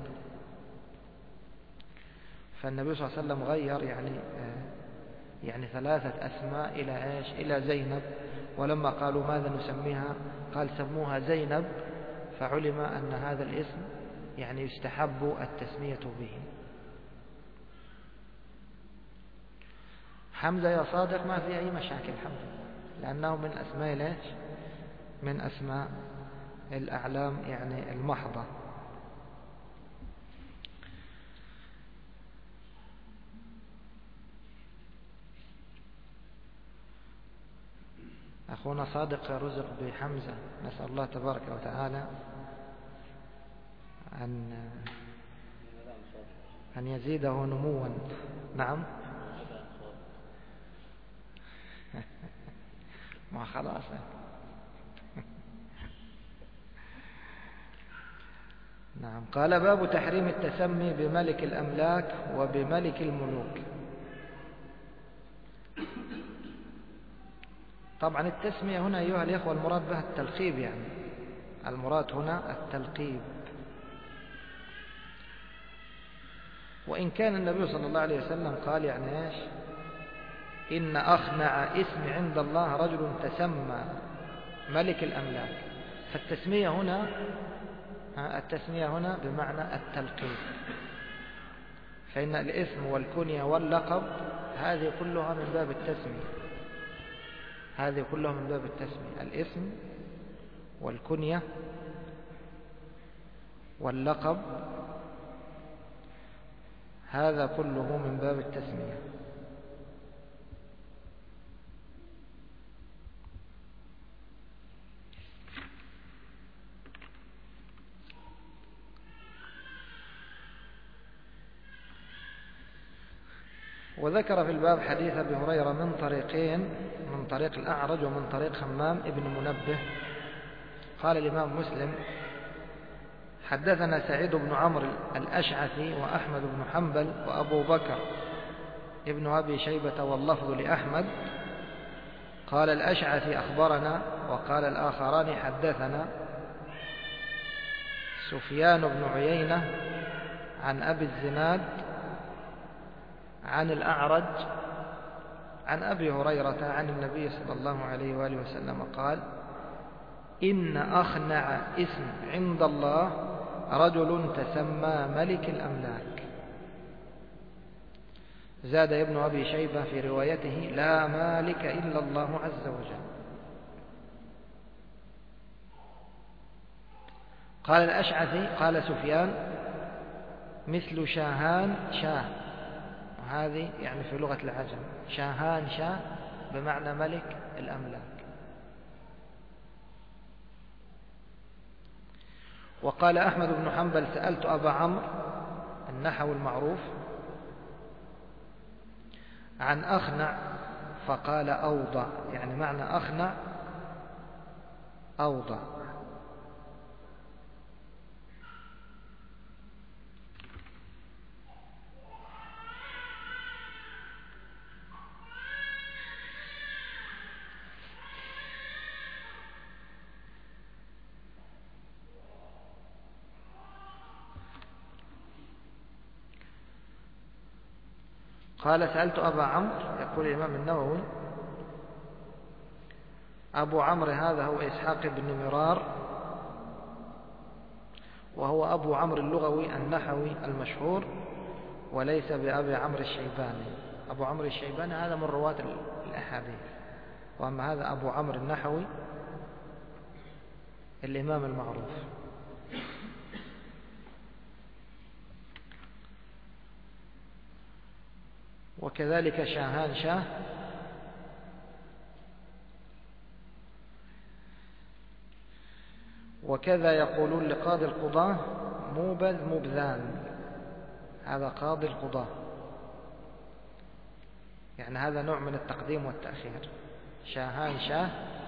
فالنبي صلى الله عليه وسلم غير يعني 3 أسماء إلى إيش؟ إلى زينب. ولما قالوا ماذا نسميها قال سموها زينب فعلم أن هذا الاسم يعني يستحب التسمية به. حمزة يا صادق ما في أي مشاكل حمزة لأنه من أسماء ليش؟ من أسماء الأعلام يعني المحضة. أخونا صادق رزق بحمزة نسأل الله تبارك وتعالى أن يزيده نموا. نعم ما خلاص. نعم. قال باب تحريم التسمي بملك الأملاك وبملك الملوك. طبعا التسمية هنا أيها الإخوة المراد بها التلقيب، يعني المراد هنا التلقيب. وإن كان النبي صلى الله عليه وسلم قال يعني إيش؟ إن أخنع اسم عند الله رجل تسمى ملك الأملاك. فالتسمية هنا بمعنى التلقيب. فإن الاسم والكنية واللقب هذه كلها من باب التسمية. هذه كلها من باب التسمية. الاسم والكنية واللقب هذا كله من باب التسمية. وذكر في الباب حديث أبي هريرة من طريقين، من طريق الأعرج ومن طريق همام ابن منبه. قال الإمام مسلم حدثنا سعيد بن عمرو الأشعثي وأحمد بن حنبل وأبو بكر ابن أبي شيبة واللفظ لأحمد. قال الأشعثي أخبرنا وقال الآخران حدثنا سفيان بن عيينة عن أبي الزناد عن الأعرج عن أبي هريرة عن النبي صلى الله عليه وآله وسلم قال إن أخنع اسم عند الله رجل تسمى ملك الأملاك. زاد ابن أبي شيبة في روايته لا مالك إلا الله عز وجل. قال الأشعثي قال سفيان مثل شاهان شاه، وهذه يعني في لغة العجم شاهان شاه بمعنى ملك الأملاك. وقال أحمد بن حنبل سألت أبا عمرو النحوي المعروف عن أخنع فقال أوضع، يعني معنى أخنع أوضع. قال سألت أبا عمرو، يقول الإمام النووي أبو عمرو هذا هو إسحاق بن مرار، وهو أبو عمرو اللغوي النحوي المشهور، وليس بأبي عمرو الشيباني. أبو عمرو الشيباني هذا من رواة الأحاديث، وأما هذا أبو عمرو النحوي الإمام المعروف. وكذلك شاهان شاه، وكذا يقولون لقاضي القضاة موبذ مبذان، هذا قاضي القضاة، يعني هذا نوع من التقديم والتأخير. شاهان شاه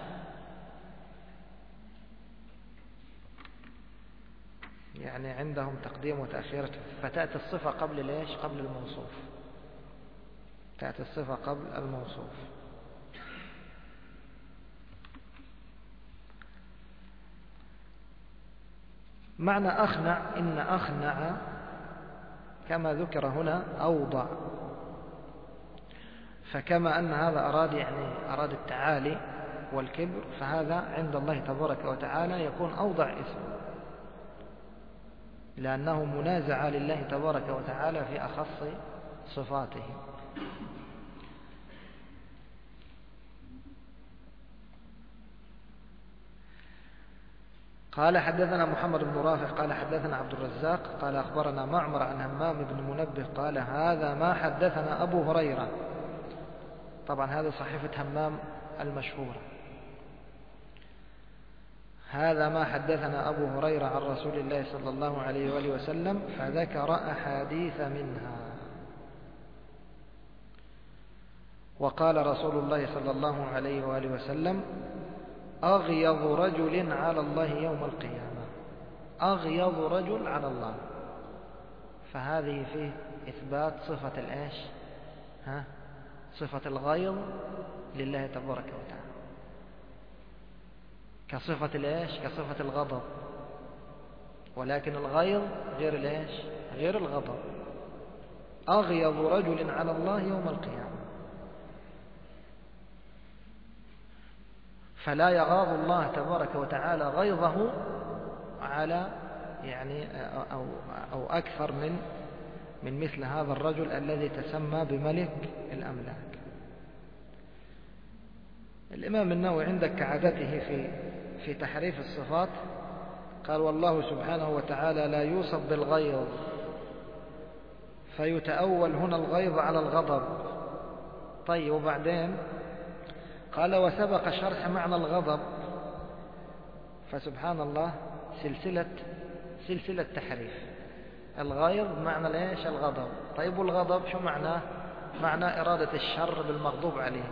يعني عندهم تقديم وتأخير، فتأتي الصفة قبل ليش؟ قبل الموصوف، تأتي الصفة قبل الموصوف. معنى أخنع، إن أخنع كما ذكر هنا أوضع، فكما أن هذا أراد التعالي والكبر، فهذا عند الله تبارك وتعالى يكون أوضع اسم، لأنه منازع لله تبارك وتعالى في أخص صفاته. قال حدثنا محمد بن رافع قال حدثنا عبد الرزاق قال أخبرنا معمر عن همام بن منبه قال هذا ما حدثنا أبو هريرة. طبعا هذا صحيفة همام المشهورة. هذا ما حدثنا أبو هريرة عن رسول الله صلى الله عليه وآله وسلم، فذكر أحاديث منها. وقال رسول الله صلى الله عليه وآله وسلم أغيظ رجل على الله يوم القيامة، أغيظ رجل على الله، فهذه فيه إثبات صفة الإيش؟ صفة الغيظ لله تبارك وتعالى، كصفة الإيش؟ كصفة الغضب، ولكن الغيظ غير الإيش؟ غير الغضب. أغيظ رجل على الله يوم القيامة، فلا يغاض الله تبارك وتعالى غيظه على أو أكثر من مثل هذا الرجل الذي تسمى بملك الأملاك. الإمام النووي عندك كعادته في تحريف الصفات قال والله سبحانه وتعالى لا يوصف بالغيظ، فيتأول هنا الغيظ على الغضب. طيب وبعدين قال وسبق شرح معنى الغضب، فسبحان الله سلسلة تحريف. الغيظ معنى ليش؟ الغضب. طيب والغضب شو معناه؟ معنى إرادة الشر بالمغضوب عليه.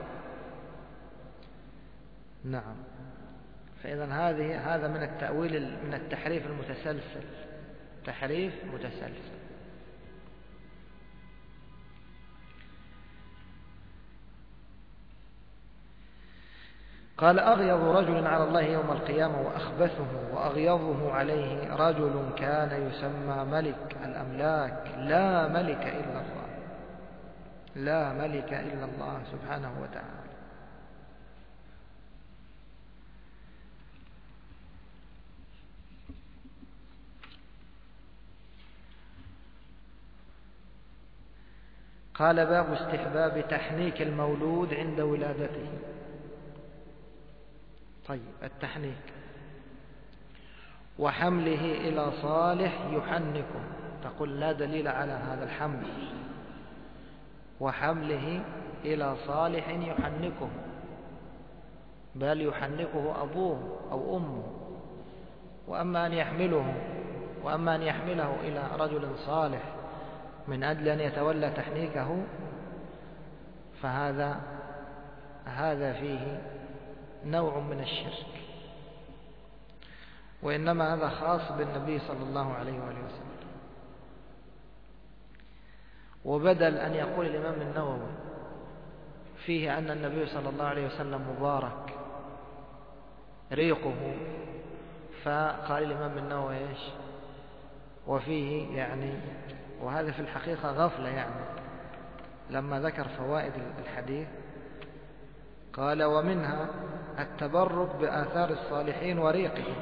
نعم. فإذا هذا من التأويل، من التحريف المتسلسل، تحريف متسلسل. قال أغيظ رجل على الله يوم القيامة وأخبثه وأغيظه عليه رجل كان يسمى ملك الأملاك، لا ملك إلا الله، لا ملك إلا الله سبحانه وتعالى. قال باب استحباب تحنيك المولود عند ولادته. طيب التحنيك وحمله إلى صالح يحنكه، تقول لا دليل على هذا الحمل وحمله إلى صالح يحنكه، بل يحنكه أبوه أو أمه. وأما أن يحمله إلى رجل صالح من أجل أن يتولى تحنيكه فهذا فيه نوع من الشرك، وإنما هذا خاص بالنبي صلى الله عليه وآله وسلم. وبدل أن يقول الإمام النووي فيه أن النبي صلى الله عليه وسلم مبارك ريقه، فقال الإمام النووي إيش؟ وفيه يعني، وهذا في الحقيقة غفلة يعني، لما ذكر فوائد الحديث قال ومنها التبرك بآثار الصالحين وريقهم،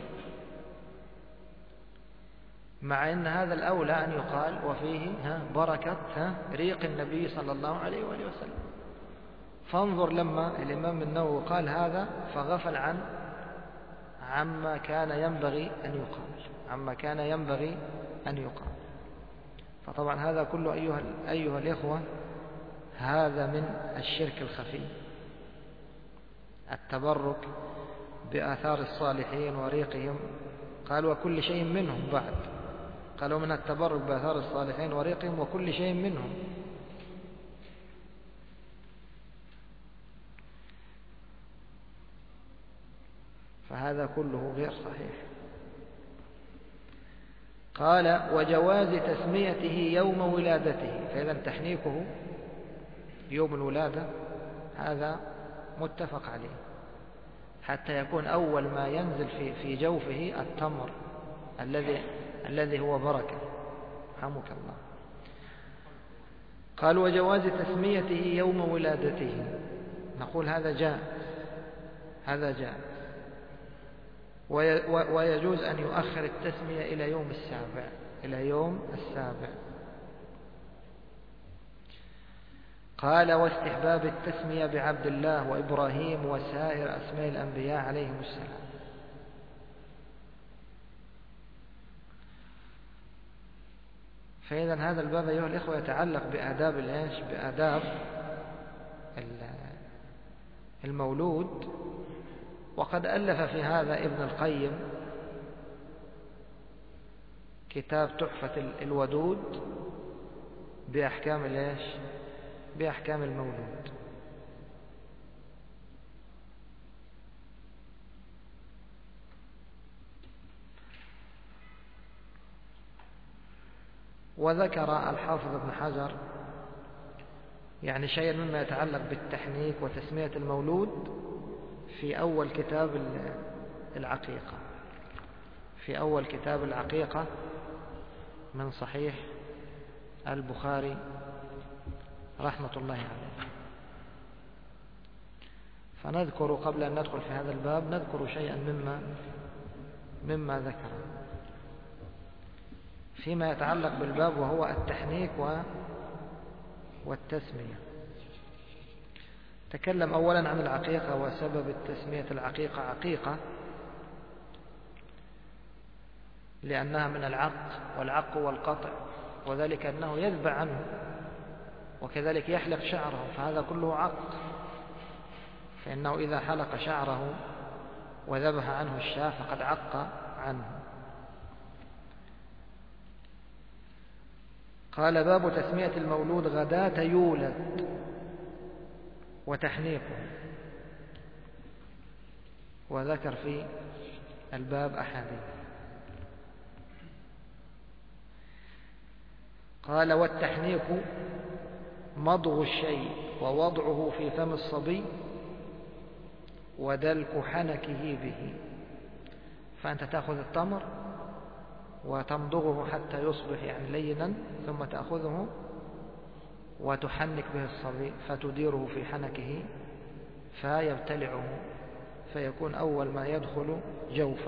مع أن هذا الأولى أن يقال وفيه بركة ريق النبي صلى الله عليه وآله وسلم. فانظر لما الإمام النووي قال هذا فغفل عما كان ينبغي أن يقال. فطبعا هذا كله أيها الإخوة هذا من الشرك الخفي، التبرك بآثار الصالحين وريقهم. قال وكل شيء منهم، بعد قالوا من التبرك بآثار الصالحين وريقهم وكل شيء منهم. فهذا كله غير صحيح. قال وجواز تسميته يوم ولادته، فإذا تحنيكه يوم الولادة هذا متفق عليه، حتى يكون أول ما ينزل في جوفه التمر الذي هو بركة. رحمك الله. قال وجواز تسميته يوم ولادته، نقول هذا جاء ويجوز أن يؤخر التسمية إلى يوم السابع. قال واستحباب التسمية بعبد الله وإبراهيم وسائر أسماء الأنبياء عليهم السلام. فإذا هذا الباب أيها الإخوة يتعلق بآداب المولود، وقد ألف في هذا ابن القيم كتاب تحفة الودود بأحكام المولود. وذكر الحافظ ابن حجر يعني شيئا مما يتعلق بالتحنيك وتسمية المولود في أول كتاب العقيقة من صحيح البخاري رحمة الله عليه. فنذكر قبل أن ندخل في هذا الباب نذكر شيئا مما ذكر فيما يتعلق بالباب، وهو التحنيك والتسمية. تكلم أولا عن العقيقة وسبب التسمية العقيقة عقيقة، لأنها من والعق والقطع، وذلك أنه يذبح عنه وكذلك يحلق شعره، فهذا كله عق. فإنه إذا حلق شعره وذبح عنه الشاة فقد عق عنه. قال باب تسمية المولود غداة يولد وتحنيقه، وذكر في الباب أحاديث. قال والتحنيك مضغ الشيء ووضعه في فم الصبي ودلك حنكه به. فأنت تأخذ التمر وتمضغه حتى يصبح يعني لينا، ثم تأخذه وتحنك به الصبي فتديره في حنكه فيبتلعه فيكون أول ما يدخل جوفه.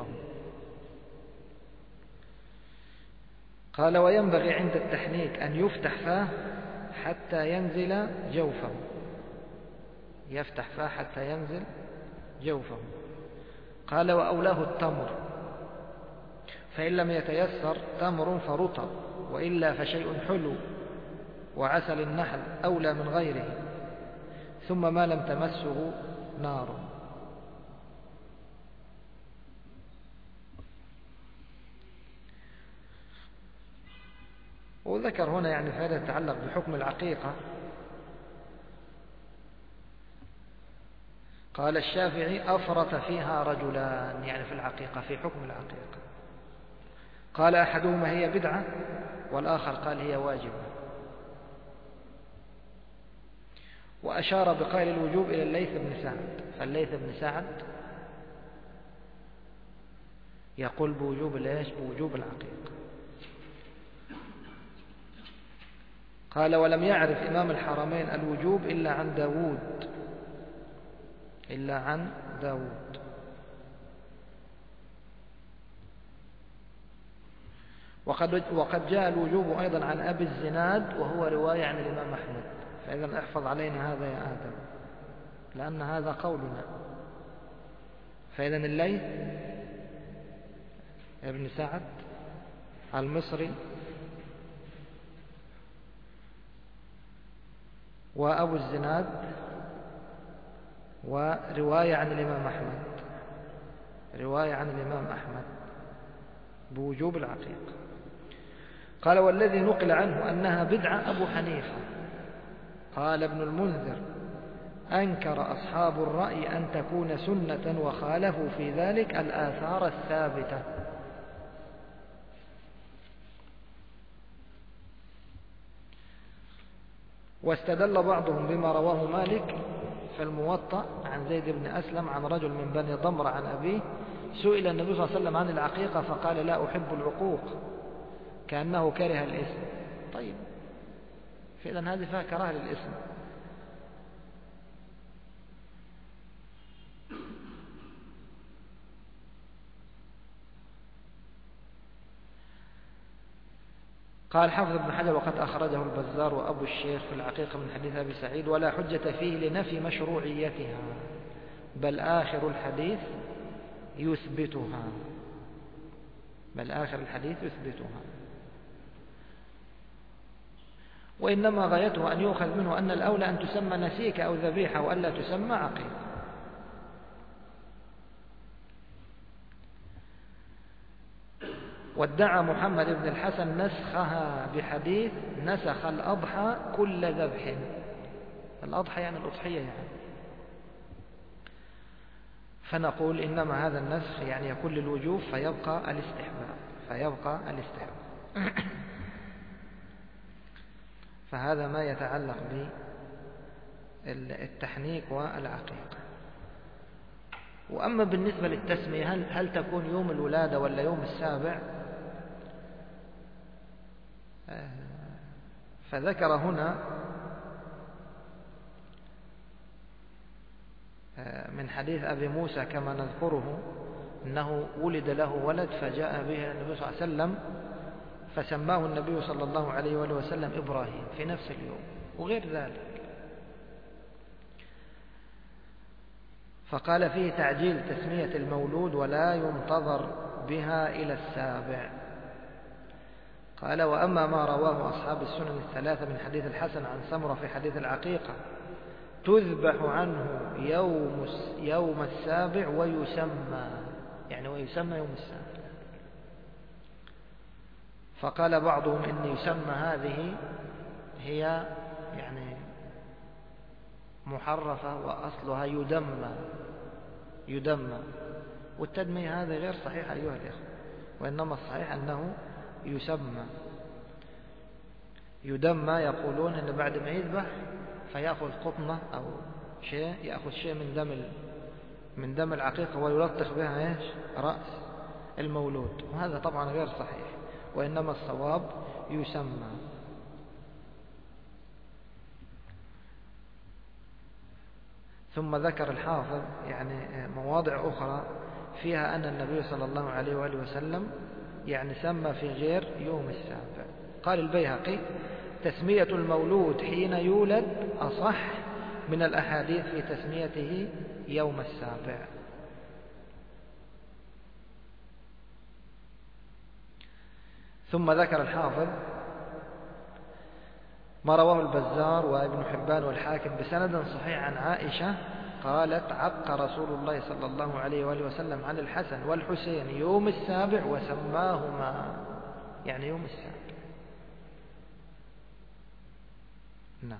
قال وينبغي عند التحنيك أن يفتح فاه حتى ينزل جوفه، يفتح فاه حتى ينزل جوفه. قال وأولاه التمر، فإن لم يتيسر تمر فرطب وإلا فشيء حلو وعسل النحل أولى من غيره، ثم ما لم تمسه نار. وذكر هنا يعني فائدة تتعلق بحكم العقيقة. قال الشافعي أفرط فيها رجلان، يعني في العقيقة، في حكم العقيقة. قال أحدهما هي بدعة، والآخر قال هي واجبة. وأشار بقائل الوجوب إلى الليث بن سعد، فالليث بن سعد يقول بوجوب بوجوب العقيقة. قال ولم يعرف إمام الحرمين الوجوب إلا عن داود. وقد جاء الوجوب أيضا عن أبي الزناد، وهو رواية عن الإمام أحمد. فإذا احفظ علينا هذا يا آدم، لأن هذا قولنا. فإذا الليث ابن سعد المصري وأبو الزناد، ورواية عن الإمام أحمد بوجوب العقيقة. قال والذي نقل عنه أنها بدعة أبو حنيفة. قال ابن المنذر أنكر أصحاب الرأي أن تكون سنة، وخالفوا في ذلك الآثار الثابتة. واستدل بعضهم بما رواه مالك في الموطأ عن زيد بن أسلم عن رجل من بني ضمر عن أبيه سئل النبي صلى الله عليه وسلم عن العقيقة فقال لا أحب العقوق، كأنه كره الاسم. طيب، فإذا هذه فيها كراهة للاسم. قال حافظ ابن حجر وقد أخرجه البزار وأبو الشيخ في العقيقة من حديث أبي سعيد، ولا حجة فيه لنفي مشروعيتها، بل آخر الحديث يثبتها. وإنما غايته أن يؤخذ منه أن الأولى أن تسمى نسيك أو ذبيحة، وألا تسمى عقيقة. وادعى محمد بن الحسن نسخها بحديث نسخ الأضحى كل ذبح. الأضحى يعني الأضحية يعني. فنقول إنما هذا النسخ يعني يكون للوجوب، فيبقى الاستحباب. فهذا ما يتعلق بالتحنيك والعقيقة. وأما بالنسبة للتسمية هل تكون يوم الولادة ولا يوم السابع؟ فذكر هنا من حديث أبي موسى كما نذكره أنه ولد له ولد فجاء به النبي صلى الله عليه وسلم فسماه النبي صلى الله عليه وآله وسلم إبراهيم في نفس اليوم، وغير ذلك. فقال فيه تعجيل تسمية المولود ولا ينتظر بها إلى السابع. قال وأما ما رواه أصحاب السنن الثلاثة من حديث الحسن عن سمرة في حديث العقيقة تذبح عنه يوم السابع ويسمى يوم السابع. فقال بعضهم إن يسمى هذه هي يعني محرفة وأصلها يدمى، والتدمية هذا غير صحيح أيها الإخوة، وإنما الصحيح أنه يدمى. يقولون أن بعد ما يذبح فيأخذ قطنة أو شيء، يأخذ شيء من دم العقيقة ويلطخ بها رأس المولود، وهذا طبعا غير صحيح، وإنما الصواب يسمى. ثم ذكر الحافظ يعني مواضع أخرى فيها أن النبي صلى الله عليه وآله وسلم يعني سمى في غير يوم السابع. قال البيهقي تسمية المولود حين يولد أصح من الأحاديث في تسميته يوم السابع. ثم ذكر الحافظ ما رواه البزار وابن حبان والحاكم بسند صحيح عن عائشة قالت عق رسول الله صلى الله عليه وآله وسلم عن الحسن والحسين يوم السابع وسماهما، يعني يوم السابع. نعم.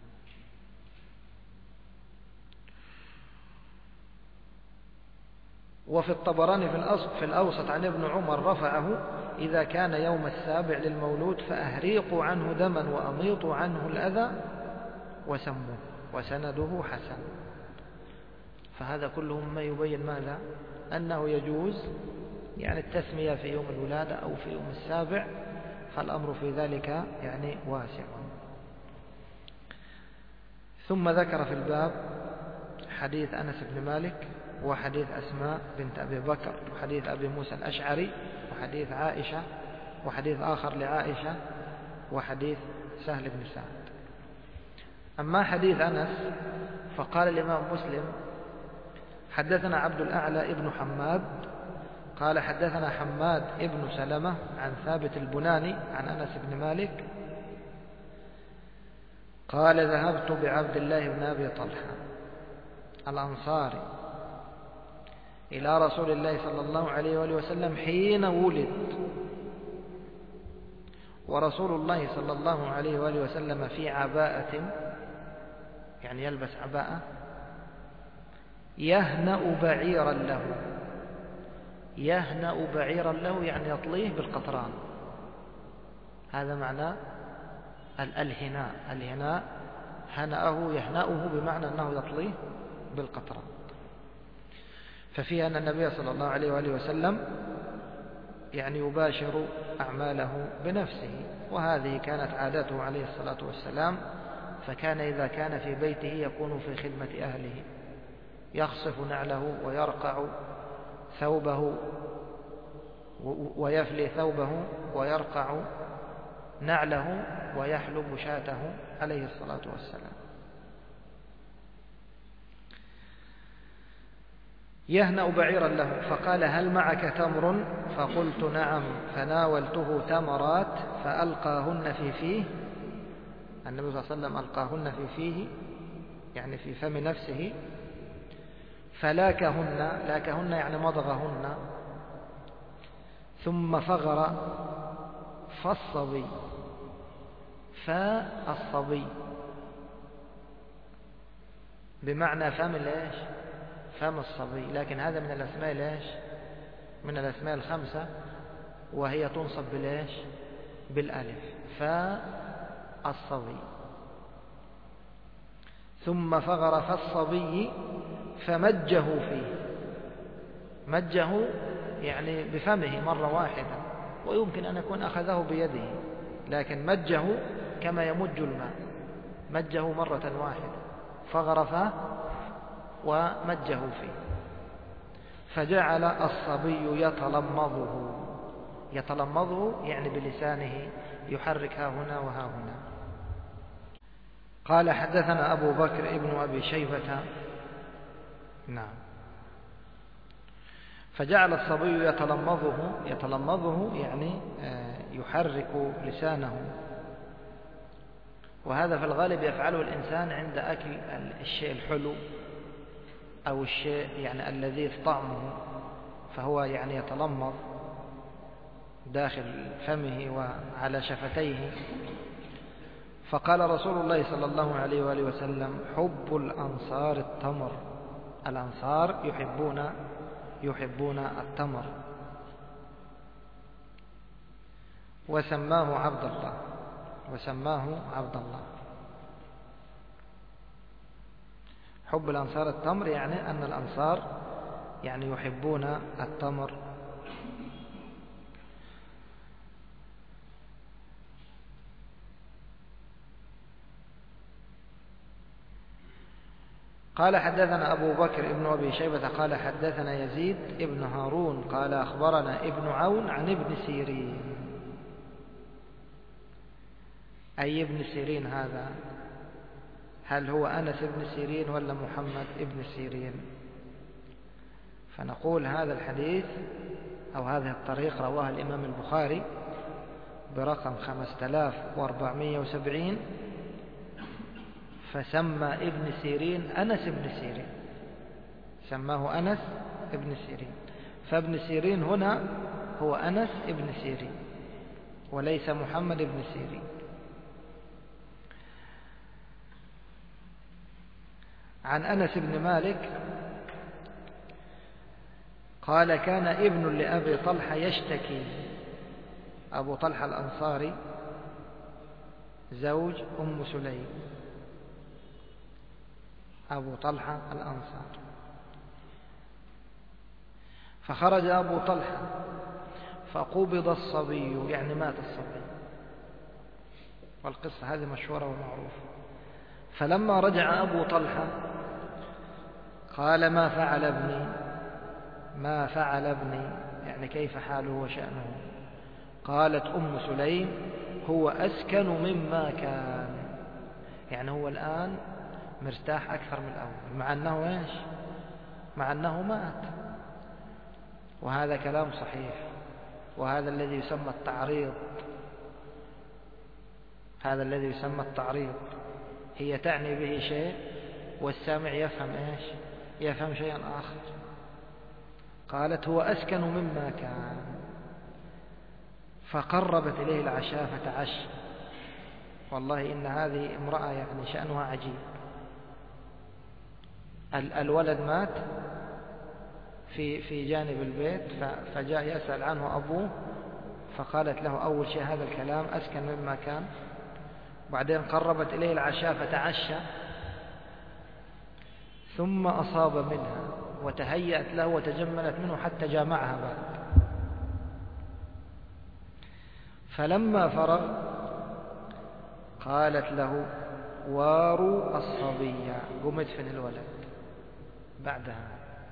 وفي الطبراني في الأوسط عن ابن عمر رفعه: إذا كان يوم السابع للمولود فأهريقوا عنه دما وأميطوا عنه الأذى وسموه، وسنده حسن. فهذا كله ما يبين ماذا؟ أنه يجوز يعني التسمية في يوم الولادة أو في يوم السابع، فالأمر في ذلك يعني واسع. ثم ذكر في الباب حديث أنس بن مالك وحديث أسماء بنت أبي بكر وحديث أبي موسى الأشعري وحديث عائشة وحديث آخر لعائشة وحديث سهل بن سعد. أما حديث أنس فقال الإمام مسلم: حدثنا عبد الأعلى ابن حماد قال حدثنا حماد ابن سلمة عن ثابت البناني عن أنس بن مالك قال: ذهبت بعبد الله بن أبي طلحة الأنصاري إلى رسول الله صلى الله عليه وآله وسلم حين ولد، ورسول الله صلى الله عليه وآله وسلم في عباءة، يعني يلبس عباءة، يهنأ بعيرا له. يهنأ بعيرا له يعني يطليه بالقطران، هذا معنى الهناء. الهناء هنأه يهنأه بمعنى أنه يطليه بالقطران. ففيها أن النبي صلى الله عليه وآله وسلم يعني يباشر أعماله بنفسه، وهذه كانت عادته عليه الصلاة والسلام. فكان إذا كان في بيته يكون في خدمة أهله، يخصف نعله ويرقع ثوبه ويفلي ثوبه ويرقع نعله ويحلب شاته عليه الصلاة والسلام. يهنأ بعيرا له، فقال: هل معك تمر؟ فقلت: نعم. فناولته تمرات فألقاهن في فيه. النبي صلى الله عليه وسلم ألقاهن في فيه يعني في فم نفسه، فلاكهن، لاكهن يعني مضغهن، ثم فغر فالصبي، فالصبي بمعنى فم ليش؟ فم الصبي، لكن هذا من الأسماء ليش؟ من الأسماء الخمسة، وهي تنصب بليش؟ بالألف. فالصبي. ثم فغر فالصبي فمجه فيه. مجه يعني بفمه مرة واحدة، ويمكن أن يكون أخذه بيده، لكن مجه كما يمج الماء، مجه مرة واحدة، فغرفه ومجه فيه. فجعل الصبي يتلمضه يعني بلسانه، يحرك ها هنا وها هنا. قال: حدثنا أبو بكر ابن أبي شيبة. نعم. فجعل الصبي يتلمضه يعني يحرك لسانه، وهذا في الغالب يفعله الإنسان عند أكل الشيء الحلو أو الشيء يعني اللذيذ طعمه، فهو يعني يتلمض داخل فمه وعلى شفتيه. فقال رسول الله صلى الله عليه وآله وسلم: حب الأنصار التمر. الأنصار يحبون التمر. وسماه عبد الله. حب الأنصار التمر يعني أن الأنصار يعني يحبون التمر. قال: حدثنا أبو بكر ابن أبي شيبة قال: حدثنا يزيد ابن هارون قال: أخبرنا ابن عون عن ابن سيرين. أي ابن سيرين هذا؟ هل هو أنس ابن سيرين ولا محمد ابن سيرين؟ فنقول هذا الحديث أو هذه الطريق رواها الإمام البخاري برقم 5470، فسمى ابن سيرين أنس ابن سيرين، سماه أنس ابن سيرين. فابن سيرين هنا هو أنس ابن سيرين وليس محمد ابن سيرين. عن أنس بن مالك قال كان ابن لأبي طلحة يشتكي، أبو طلحة الأنصاري زوج أم سليم، أبو طلحة الأنصاري. فخرج أبو طلحة فقبض الصبي، يعني مات الصبي، والقصة هذه مشهورة ومعروفة. فلما رجع أبو طلحة قال ما فعل ابني، ما فعل ابني، يعني كيف حاله وشأنه؟ قالت أم سليم هو أسكن مما كان، يعني هو الآن مرتاح أكثر من الأول، مع أنه إيش؟ مع أنه مات. وهذا كلام صحيح، وهذا الذي يسمى التعريض، هذا الذي يسمى التعريض. هي تعني به شيء والسامع يفهم إيش؟ يفهم شيئا آخر. قالت هو أسكن مما كان، فقربت إليه العشاء فتعشى. والله إن هذه امرأة يعني شأنها عجيب. الولد مات في جانب البيت، فجاء يسأل عنه أبوه، فقالت له أول شيء هذا الكلام أسكن مما كان. بعدين قربت إليه العشاء فتعشى، ثم أصاب منها وتهيأت له وتجملت منه حتى جامعها بعد. فلما فرغ قالت له واروا الصبي، قم ادفن الولد بعدها.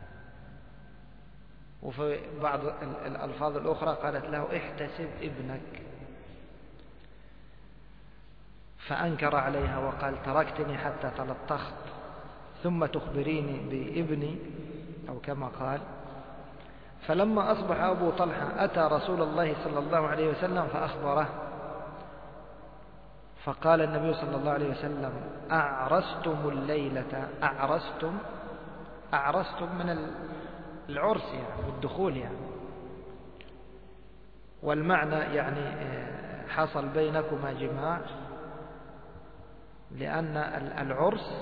وفي بعض الألفاظ الأخرى قالت له احتسب ابنك، فأنكر عليها وقال تركتني حتى تلطخت ثم تخبريني بابني، أو كما قال. فلما أصبح أبو طلحة أتى رسول الله صلى الله عليه وسلم فأخبره، فقال النبي صلى الله عليه وسلم أعرستم الليلة، أعرستم من العرس يعني والدخول يعني، والمعنى يعني حصل بينكما جماع، لأن العرس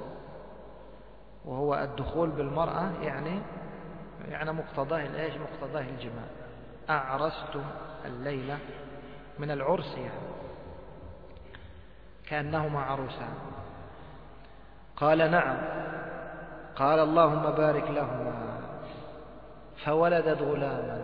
وهو الدخول بالمرأة يعني مقتضاه الإيش؟ مقتضاه الجماع. أعرستم الليلة من العرس يعني كأنهما عروسان. قال نعم. قال اللهم بارك لهما، فولدت غلاما.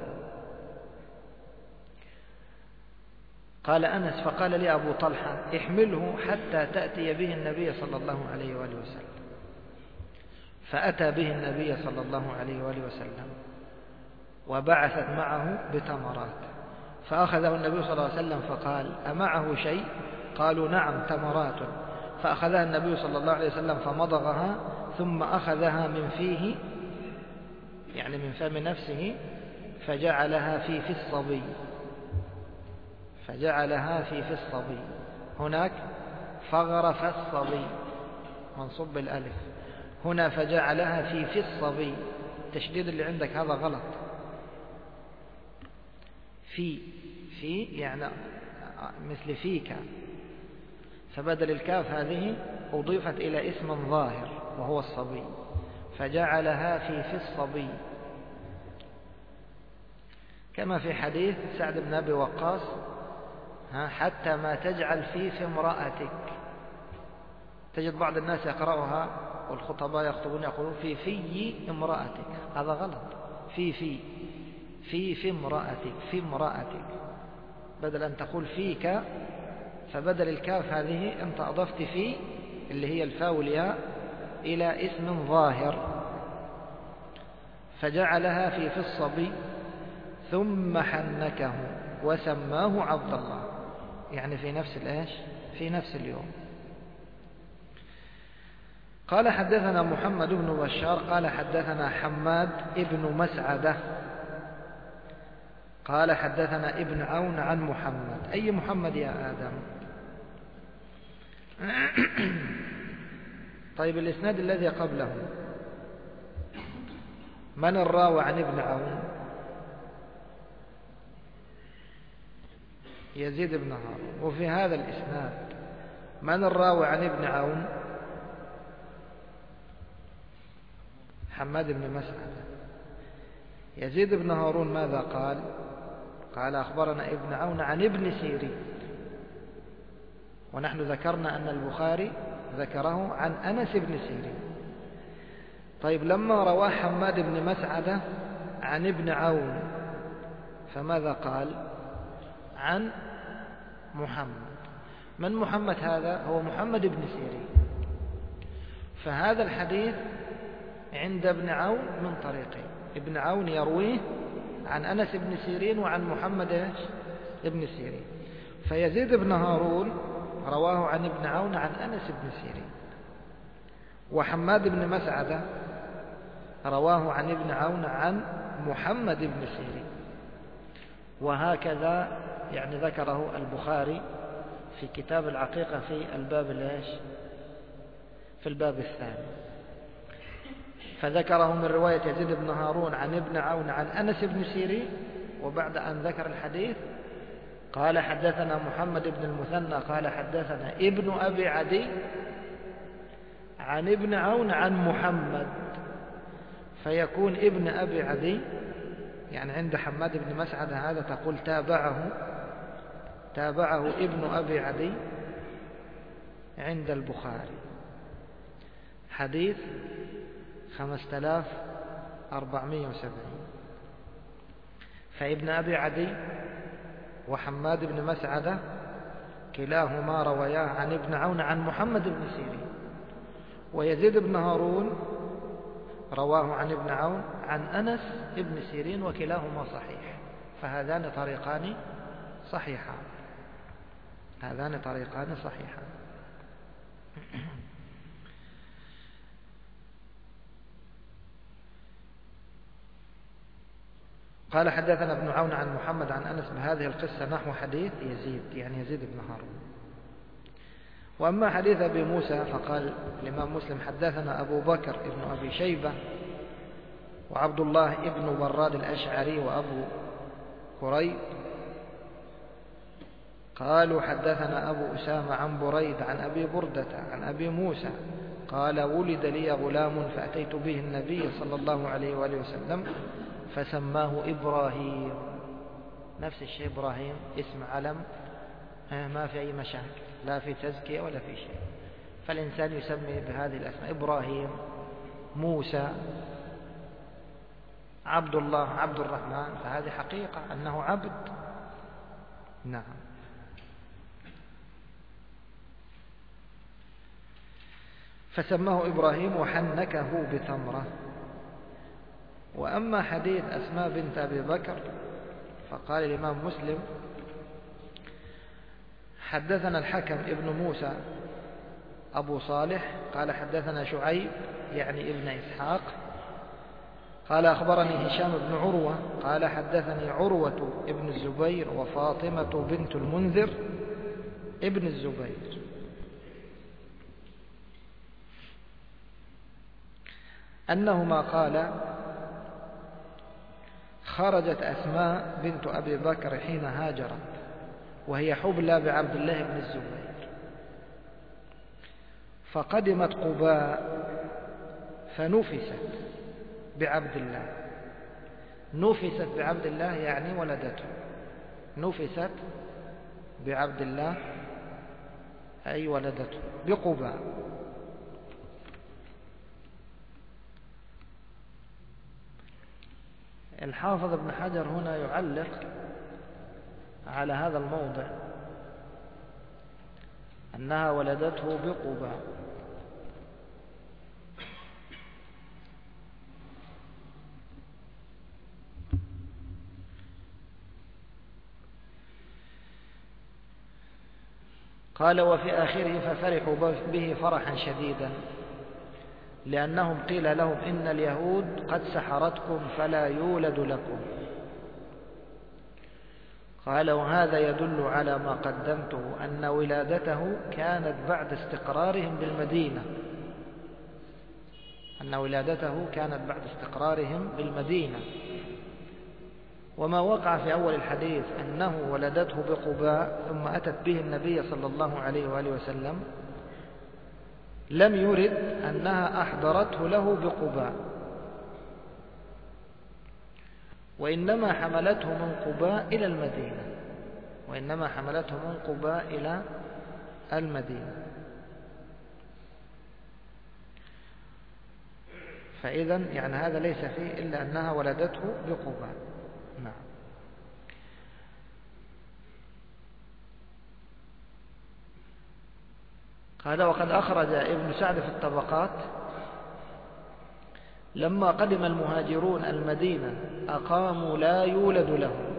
قال أنس فقال لي أبو طلحة احمله حتى تأتي به النبي صلى الله عليه وآله وسلم. فأتى به النبي صلى الله عليه وآله وسلم، وبعثت معه بتمرات، فأخذه النبي صلى الله عليه وسلم فقال أمعه شيء؟ قالوا نعم تمرات. فأخذها النبي صلى الله عليه وسلم فمضغها، ثم أخذها من فيه يعني من فم نفسه، فجعلها في الصبي، فجعلها في الصبي. هناك فغرف الصبي منصوب بالألف، هنا فجعلها في الصبي. التشديد اللي عندك هذا غلط. في يعني مثل فيك، فبدل الكاف هذه أضيفت إلى اسم ظاهر وهو الصبي، فجعلها في الصبي، كما في حديث سعد بن أبي وقاص حتى ما تجعل في امرأتك. تجد بعض الناس يقرأها والخطباء يخطبون يقولون في امرأتك، هذا غلط. في امرأتك، في امرأتك، بدل أن تقول فيك، فبدل الكاف هذه أنت أضفت في اللي هي الفاء والياء إلى اسم ظاهر، فجعلها في الصبي ثم حنكه وسماه عبد الله، يعني في نفس الإيش؟ في نفس اليوم. قال حدثنا محمد بن بشار قال حدثنا حماد بن مسعدة قال حدثنا ابن عون عن محمد. أي محمد يا آدم؟ طيب الإسناد الذي قبله من الراوي عن ابن عون؟ يزيد بن هارون. وفي هذا الإسناد من الراوي عن ابن عون؟ حماد بن مسعدة. يزيد بن هارون ماذا قال؟ قال أخبرنا ابن عون عن ابن سيرين، ونحن ذكرنا أن البخاري ذكره عن أنس بن سيرين. طيب لما رواه حماد بن مسعدة عن ابن عون فماذا قال؟ عن محمد. من محمد هذا؟ هو محمد بن سيرين. فهذا الحديث عند ابن عون من طريقين، ابن عون يرويه عن أنس بن سيرين وعن محمد بن سيرين. فيزيد بن هارون رواه عن ابن عون عن أنس بن سيرين، وحماد بن مسعدة رواه عن ابن عون عن محمد بن سيرين. وهكذا يعني ذكره البخاري في كتاب العقيقة في الباب الثاني، فذكره من رواية يزيد بن هارون عن ابن عون عن أنس بن سيرين، وبعد أن ذكر الحديث قال حدثنا محمد بن المثنى قال حدثنا ابن أبي عدي عن ابن عون عن محمد، فيكون ابن أبي عدي يعني عند حماد بن مسعد هذا تقول تابعه ابن أبي عدي عند البخاري. حديث 5470. فابن أبي عدي وحماد بن مسعدة كلاهما روياه عن ابن عون عن محمد بن سيرين، ويزيد بن هارون رواه عن ابن عون عن أنس بن سيرين، وكلاهما صحيح. فهذان طريقان صحيحان. قال حدثنا ابن عون عن محمد عن أنس بهذه القصة نحو حديث يزيد، يعني يزيد بن هارون. وأما حديث أبي موسى فقال الإمام مسلم حدثنا أبو بكر ابن أبي شيبة وعبد الله ابن براد الأشعري وأبو كريب قالوا حدثنا أبو أسامة عن بريد عن أبي بردة عن أبي موسى قال ولد لي غلام فأتيت به النبي صلى الله عليه وآله وسلم فسماه إبراهيم. نفس الشيء، إبراهيم اسم علم ما في أي مشاكل، لا في تزكية ولا في شيء، فالإنسان يسمي بهذه الأسماء: إبراهيم، موسى، عبد الله، عبد الرحمن، فهذه حقيقة أنه عبد. نعم. فسماه إبراهيم وحنكه بتمرة. وأما حديث أسماء بنت أبي بكر فقال الإمام مسلم حدثنا الحكم ابن موسى أبو صالح قال حدثنا شعيب يعني ابن إسحاق قال أخبرني هشام بن عروة قال حدثني عروة ابن الزبير وفاطمة بنت المنذر ابن الزبير أنهما قال خرجت أسماء بنت أبي بكر حين هاجرت وهي حبلى بعبد الله بن الزبير، فقدمت قباء فنفست بعبد الله. نفست بعبد الله يعني ولدته، نفست بعبد الله أي ولدته بقباء. الحافظ ابن حجر هنا يعلق على هذا الموضع أنها ولدته بقباء. قال وفي آخره ففرحوا به فرحا شديدا لأنهم قيل لهم إن اليهود قد سحرتكم فلا يولد لكم. قال: وهذا يدل على ما قدمته أن ولادته كانت بعد استقرارهم بالمدينة، أن ولادته كانت بعد استقرارهم بالمدينة. وما وقع في أول الحديث أنه ولدته بقباء ثم أتت به النبي صلى الله عليه وآله وسلم لم يرد أنها أحضرته له بقباء، وإنما حملته من قباء إلى المدينة، وإنما حملته من قباء إلى المدينة. فإذا يعني هذا ليس فيه إلا أنها ولدته بقباء. نعم. قال: وقد أخرج ابن سعد في الطبقات: لما قدم المهاجرون المدينة أقاموا لا يولد لهم،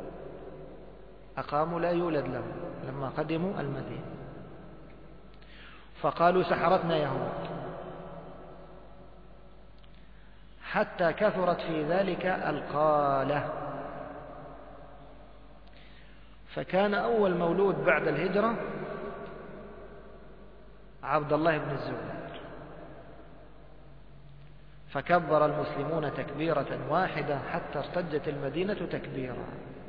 أقاموا لا يولد لهم لما قدموا المدينة، فقالوا: سحرتنا يهود، حتى كثرت في ذلك القالة. فكان أول مولود بعد الهجرة عبد الله بن الزبير، فكبر المسلمون تكبيرة واحدة حتى ارتجت المدينة تكبيرا.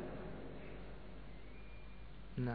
نعم.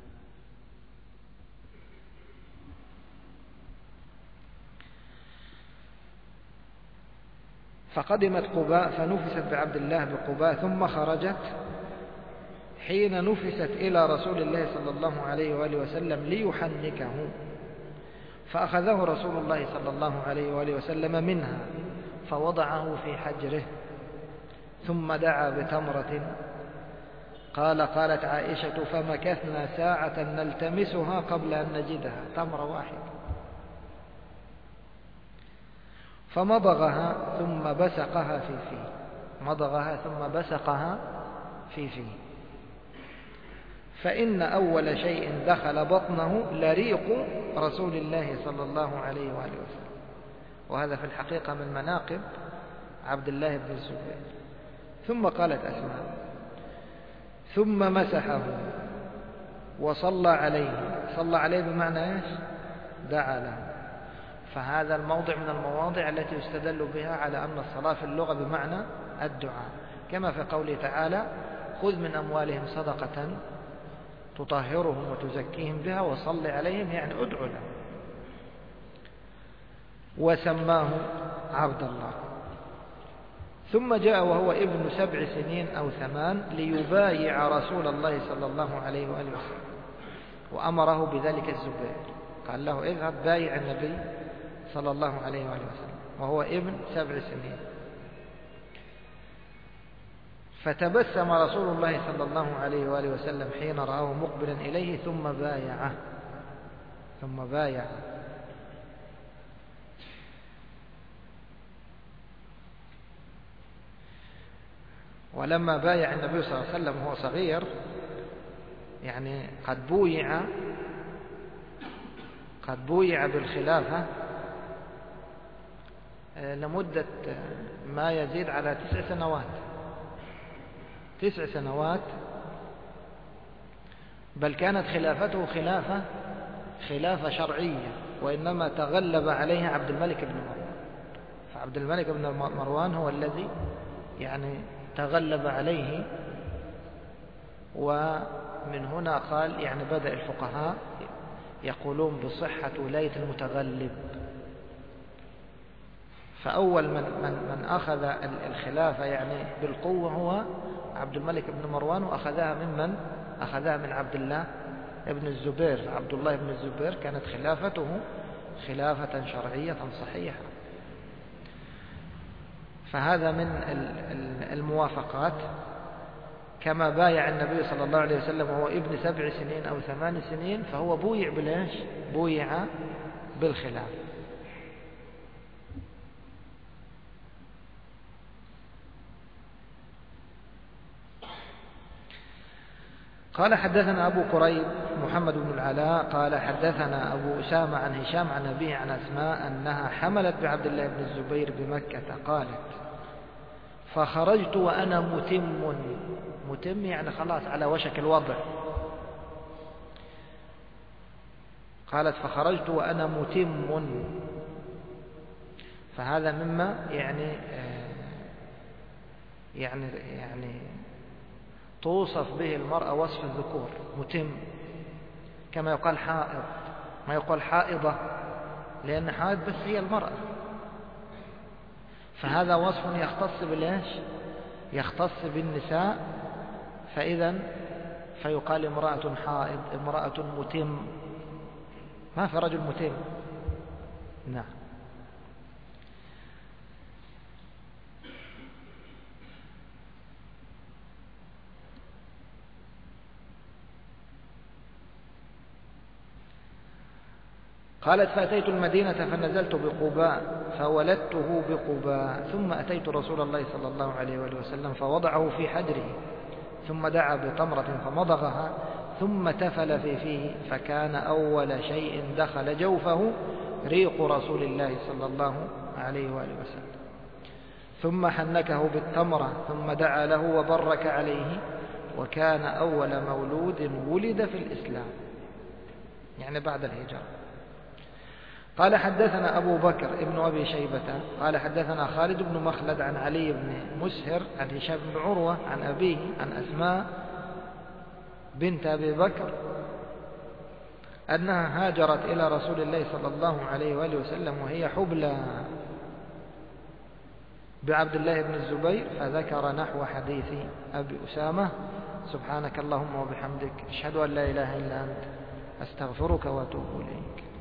فقدمت قباء فنفست بعبد الله بقباء، ثم خرجت حين نفست إلى رسول الله صلى الله عليه وآله وسلم ليحنكه، فأخذه رسول الله صلى الله عليه وآله وسلم منها فوضعه في حجره، ثم دعا بتمرة. قالت عائشة: فمكثنا ساعة نلتمسها قبل أن نجدها، تمرة واحدة، فمضغها ثم بسقها في فيه، مضغها ثم بسقها في فيه، فإن أول شيء دخل بطنه لريق رسول الله صلى الله عليه وآله وسلم. وهذا في الحقيقة من مناقب عبد الله بن الزبير. ثم قالت أسماء: ثم مسحه وصلى عليه. صلى عليه بمعنى إيش؟ دعا له. فهذا الموضع من المواضع التي يستدل بها على أن الصلاة في اللغة بمعنى الدعاء، كما في قوله تعالى: خذ من أموالهم صدقة تطهرهم وتزكيهم بها وصل عليهم، يعني ادعو لهم. وسماه عبد الله. ثم جاء وهو ابن 7 سنين أو 8 ليبايع رسول الله صلى الله عليه وآله وسلم، وأمره بذلك الزبير، قال له: اذهب بايع النبي صلى الله عليه وآله وسلم، وهو ابن 7 سنين. فتبسم رسول الله صلى الله عليه وآله وسلم حين رآه مقبلا إليه، ثم بايعه. ولما بايع النبي صلى الله عليه وسلم وهو صغير، يعني قد بويع بالخلافة لمدة ما يزيد على 9 سنوات، 9 سنوات، بل كانت خلافته خلافة شرعية، وإنما تغلب عليها عبد الملك بن مروان. فعبد الملك بن مروان هو الذي يعني تغلب عليه، ومن هنا قال يعني بدأ الفقهاء يقولون بصحة ولاية المتغلب. فأول من أخذ الخلافة يعني بالقوة هو عبد الملك بن مروان، وأخذها ممن أخذها من عبد الله بن الزبير. عبد الله بن الزبير كانت خلافته خلافة شرعية صحيحة. فهذا من الموافقات. كما بايع النبي صلى الله عليه وسلم وهو ابن 7 سنين أو 8 سنين، فهو بويع بالإيش؟ بويع بالخلافة. قال: حدثنا أبو قريب محمد بن العلاء قال: حدثنا أبو أسامة عن هشام عن أبيه عن أسماء أنها حملت بعبد الله بن الزبير بمكة. قالت: فخرجت وأنا متم يعني خلاص على وشك الوضع. قالت فخرجت وأنا متم، فهذا مما يعني توصف به المرأة وصف الذكور، متم، كما يقال حائض، ما يقال حائضة، لأن حائض بس هي المرأة، فهذا وصف يختص بالإيش؟ يختص بالنساء، فإذا فيقال امرأة حائض، امرأة متم، ما في رجل متم. نعم. قالت فأتيت المدينة فنزلت بقباء فولدته بقباء، ثم أتيت رسول الله صلى الله عليه وآله وسلم فوضعه في حجره، ثم دعا بتمرة فمضغها، ثم تفل في فيه، فكان أول شيء دخل جوفه ريق رسول الله صلى الله عليه وآله وسلم، ثم حنكه بالتمرة، ثم دعا له وبرك عليه، وكان أول مولود ولد في الإسلام، يعني بعد الهجرة. قال حدثنا أبو بكر ابن أبي شيبة قال حدثنا خالد بن مخلد عن علي بن مسهر عن هشام بن عروة عن أبيه عن أسماء بنت أبي بكر أنها هاجرت إلى رسول الله صلى الله عليه وآله وسلم وهي حبلى بعبد الله بن الزبير، فذكر نحو حديث أبي أسامة. سبحانك اللهم وبحمدك، أشهد أن لا إله إلا أنت، أستغفرك وأتوب إليك.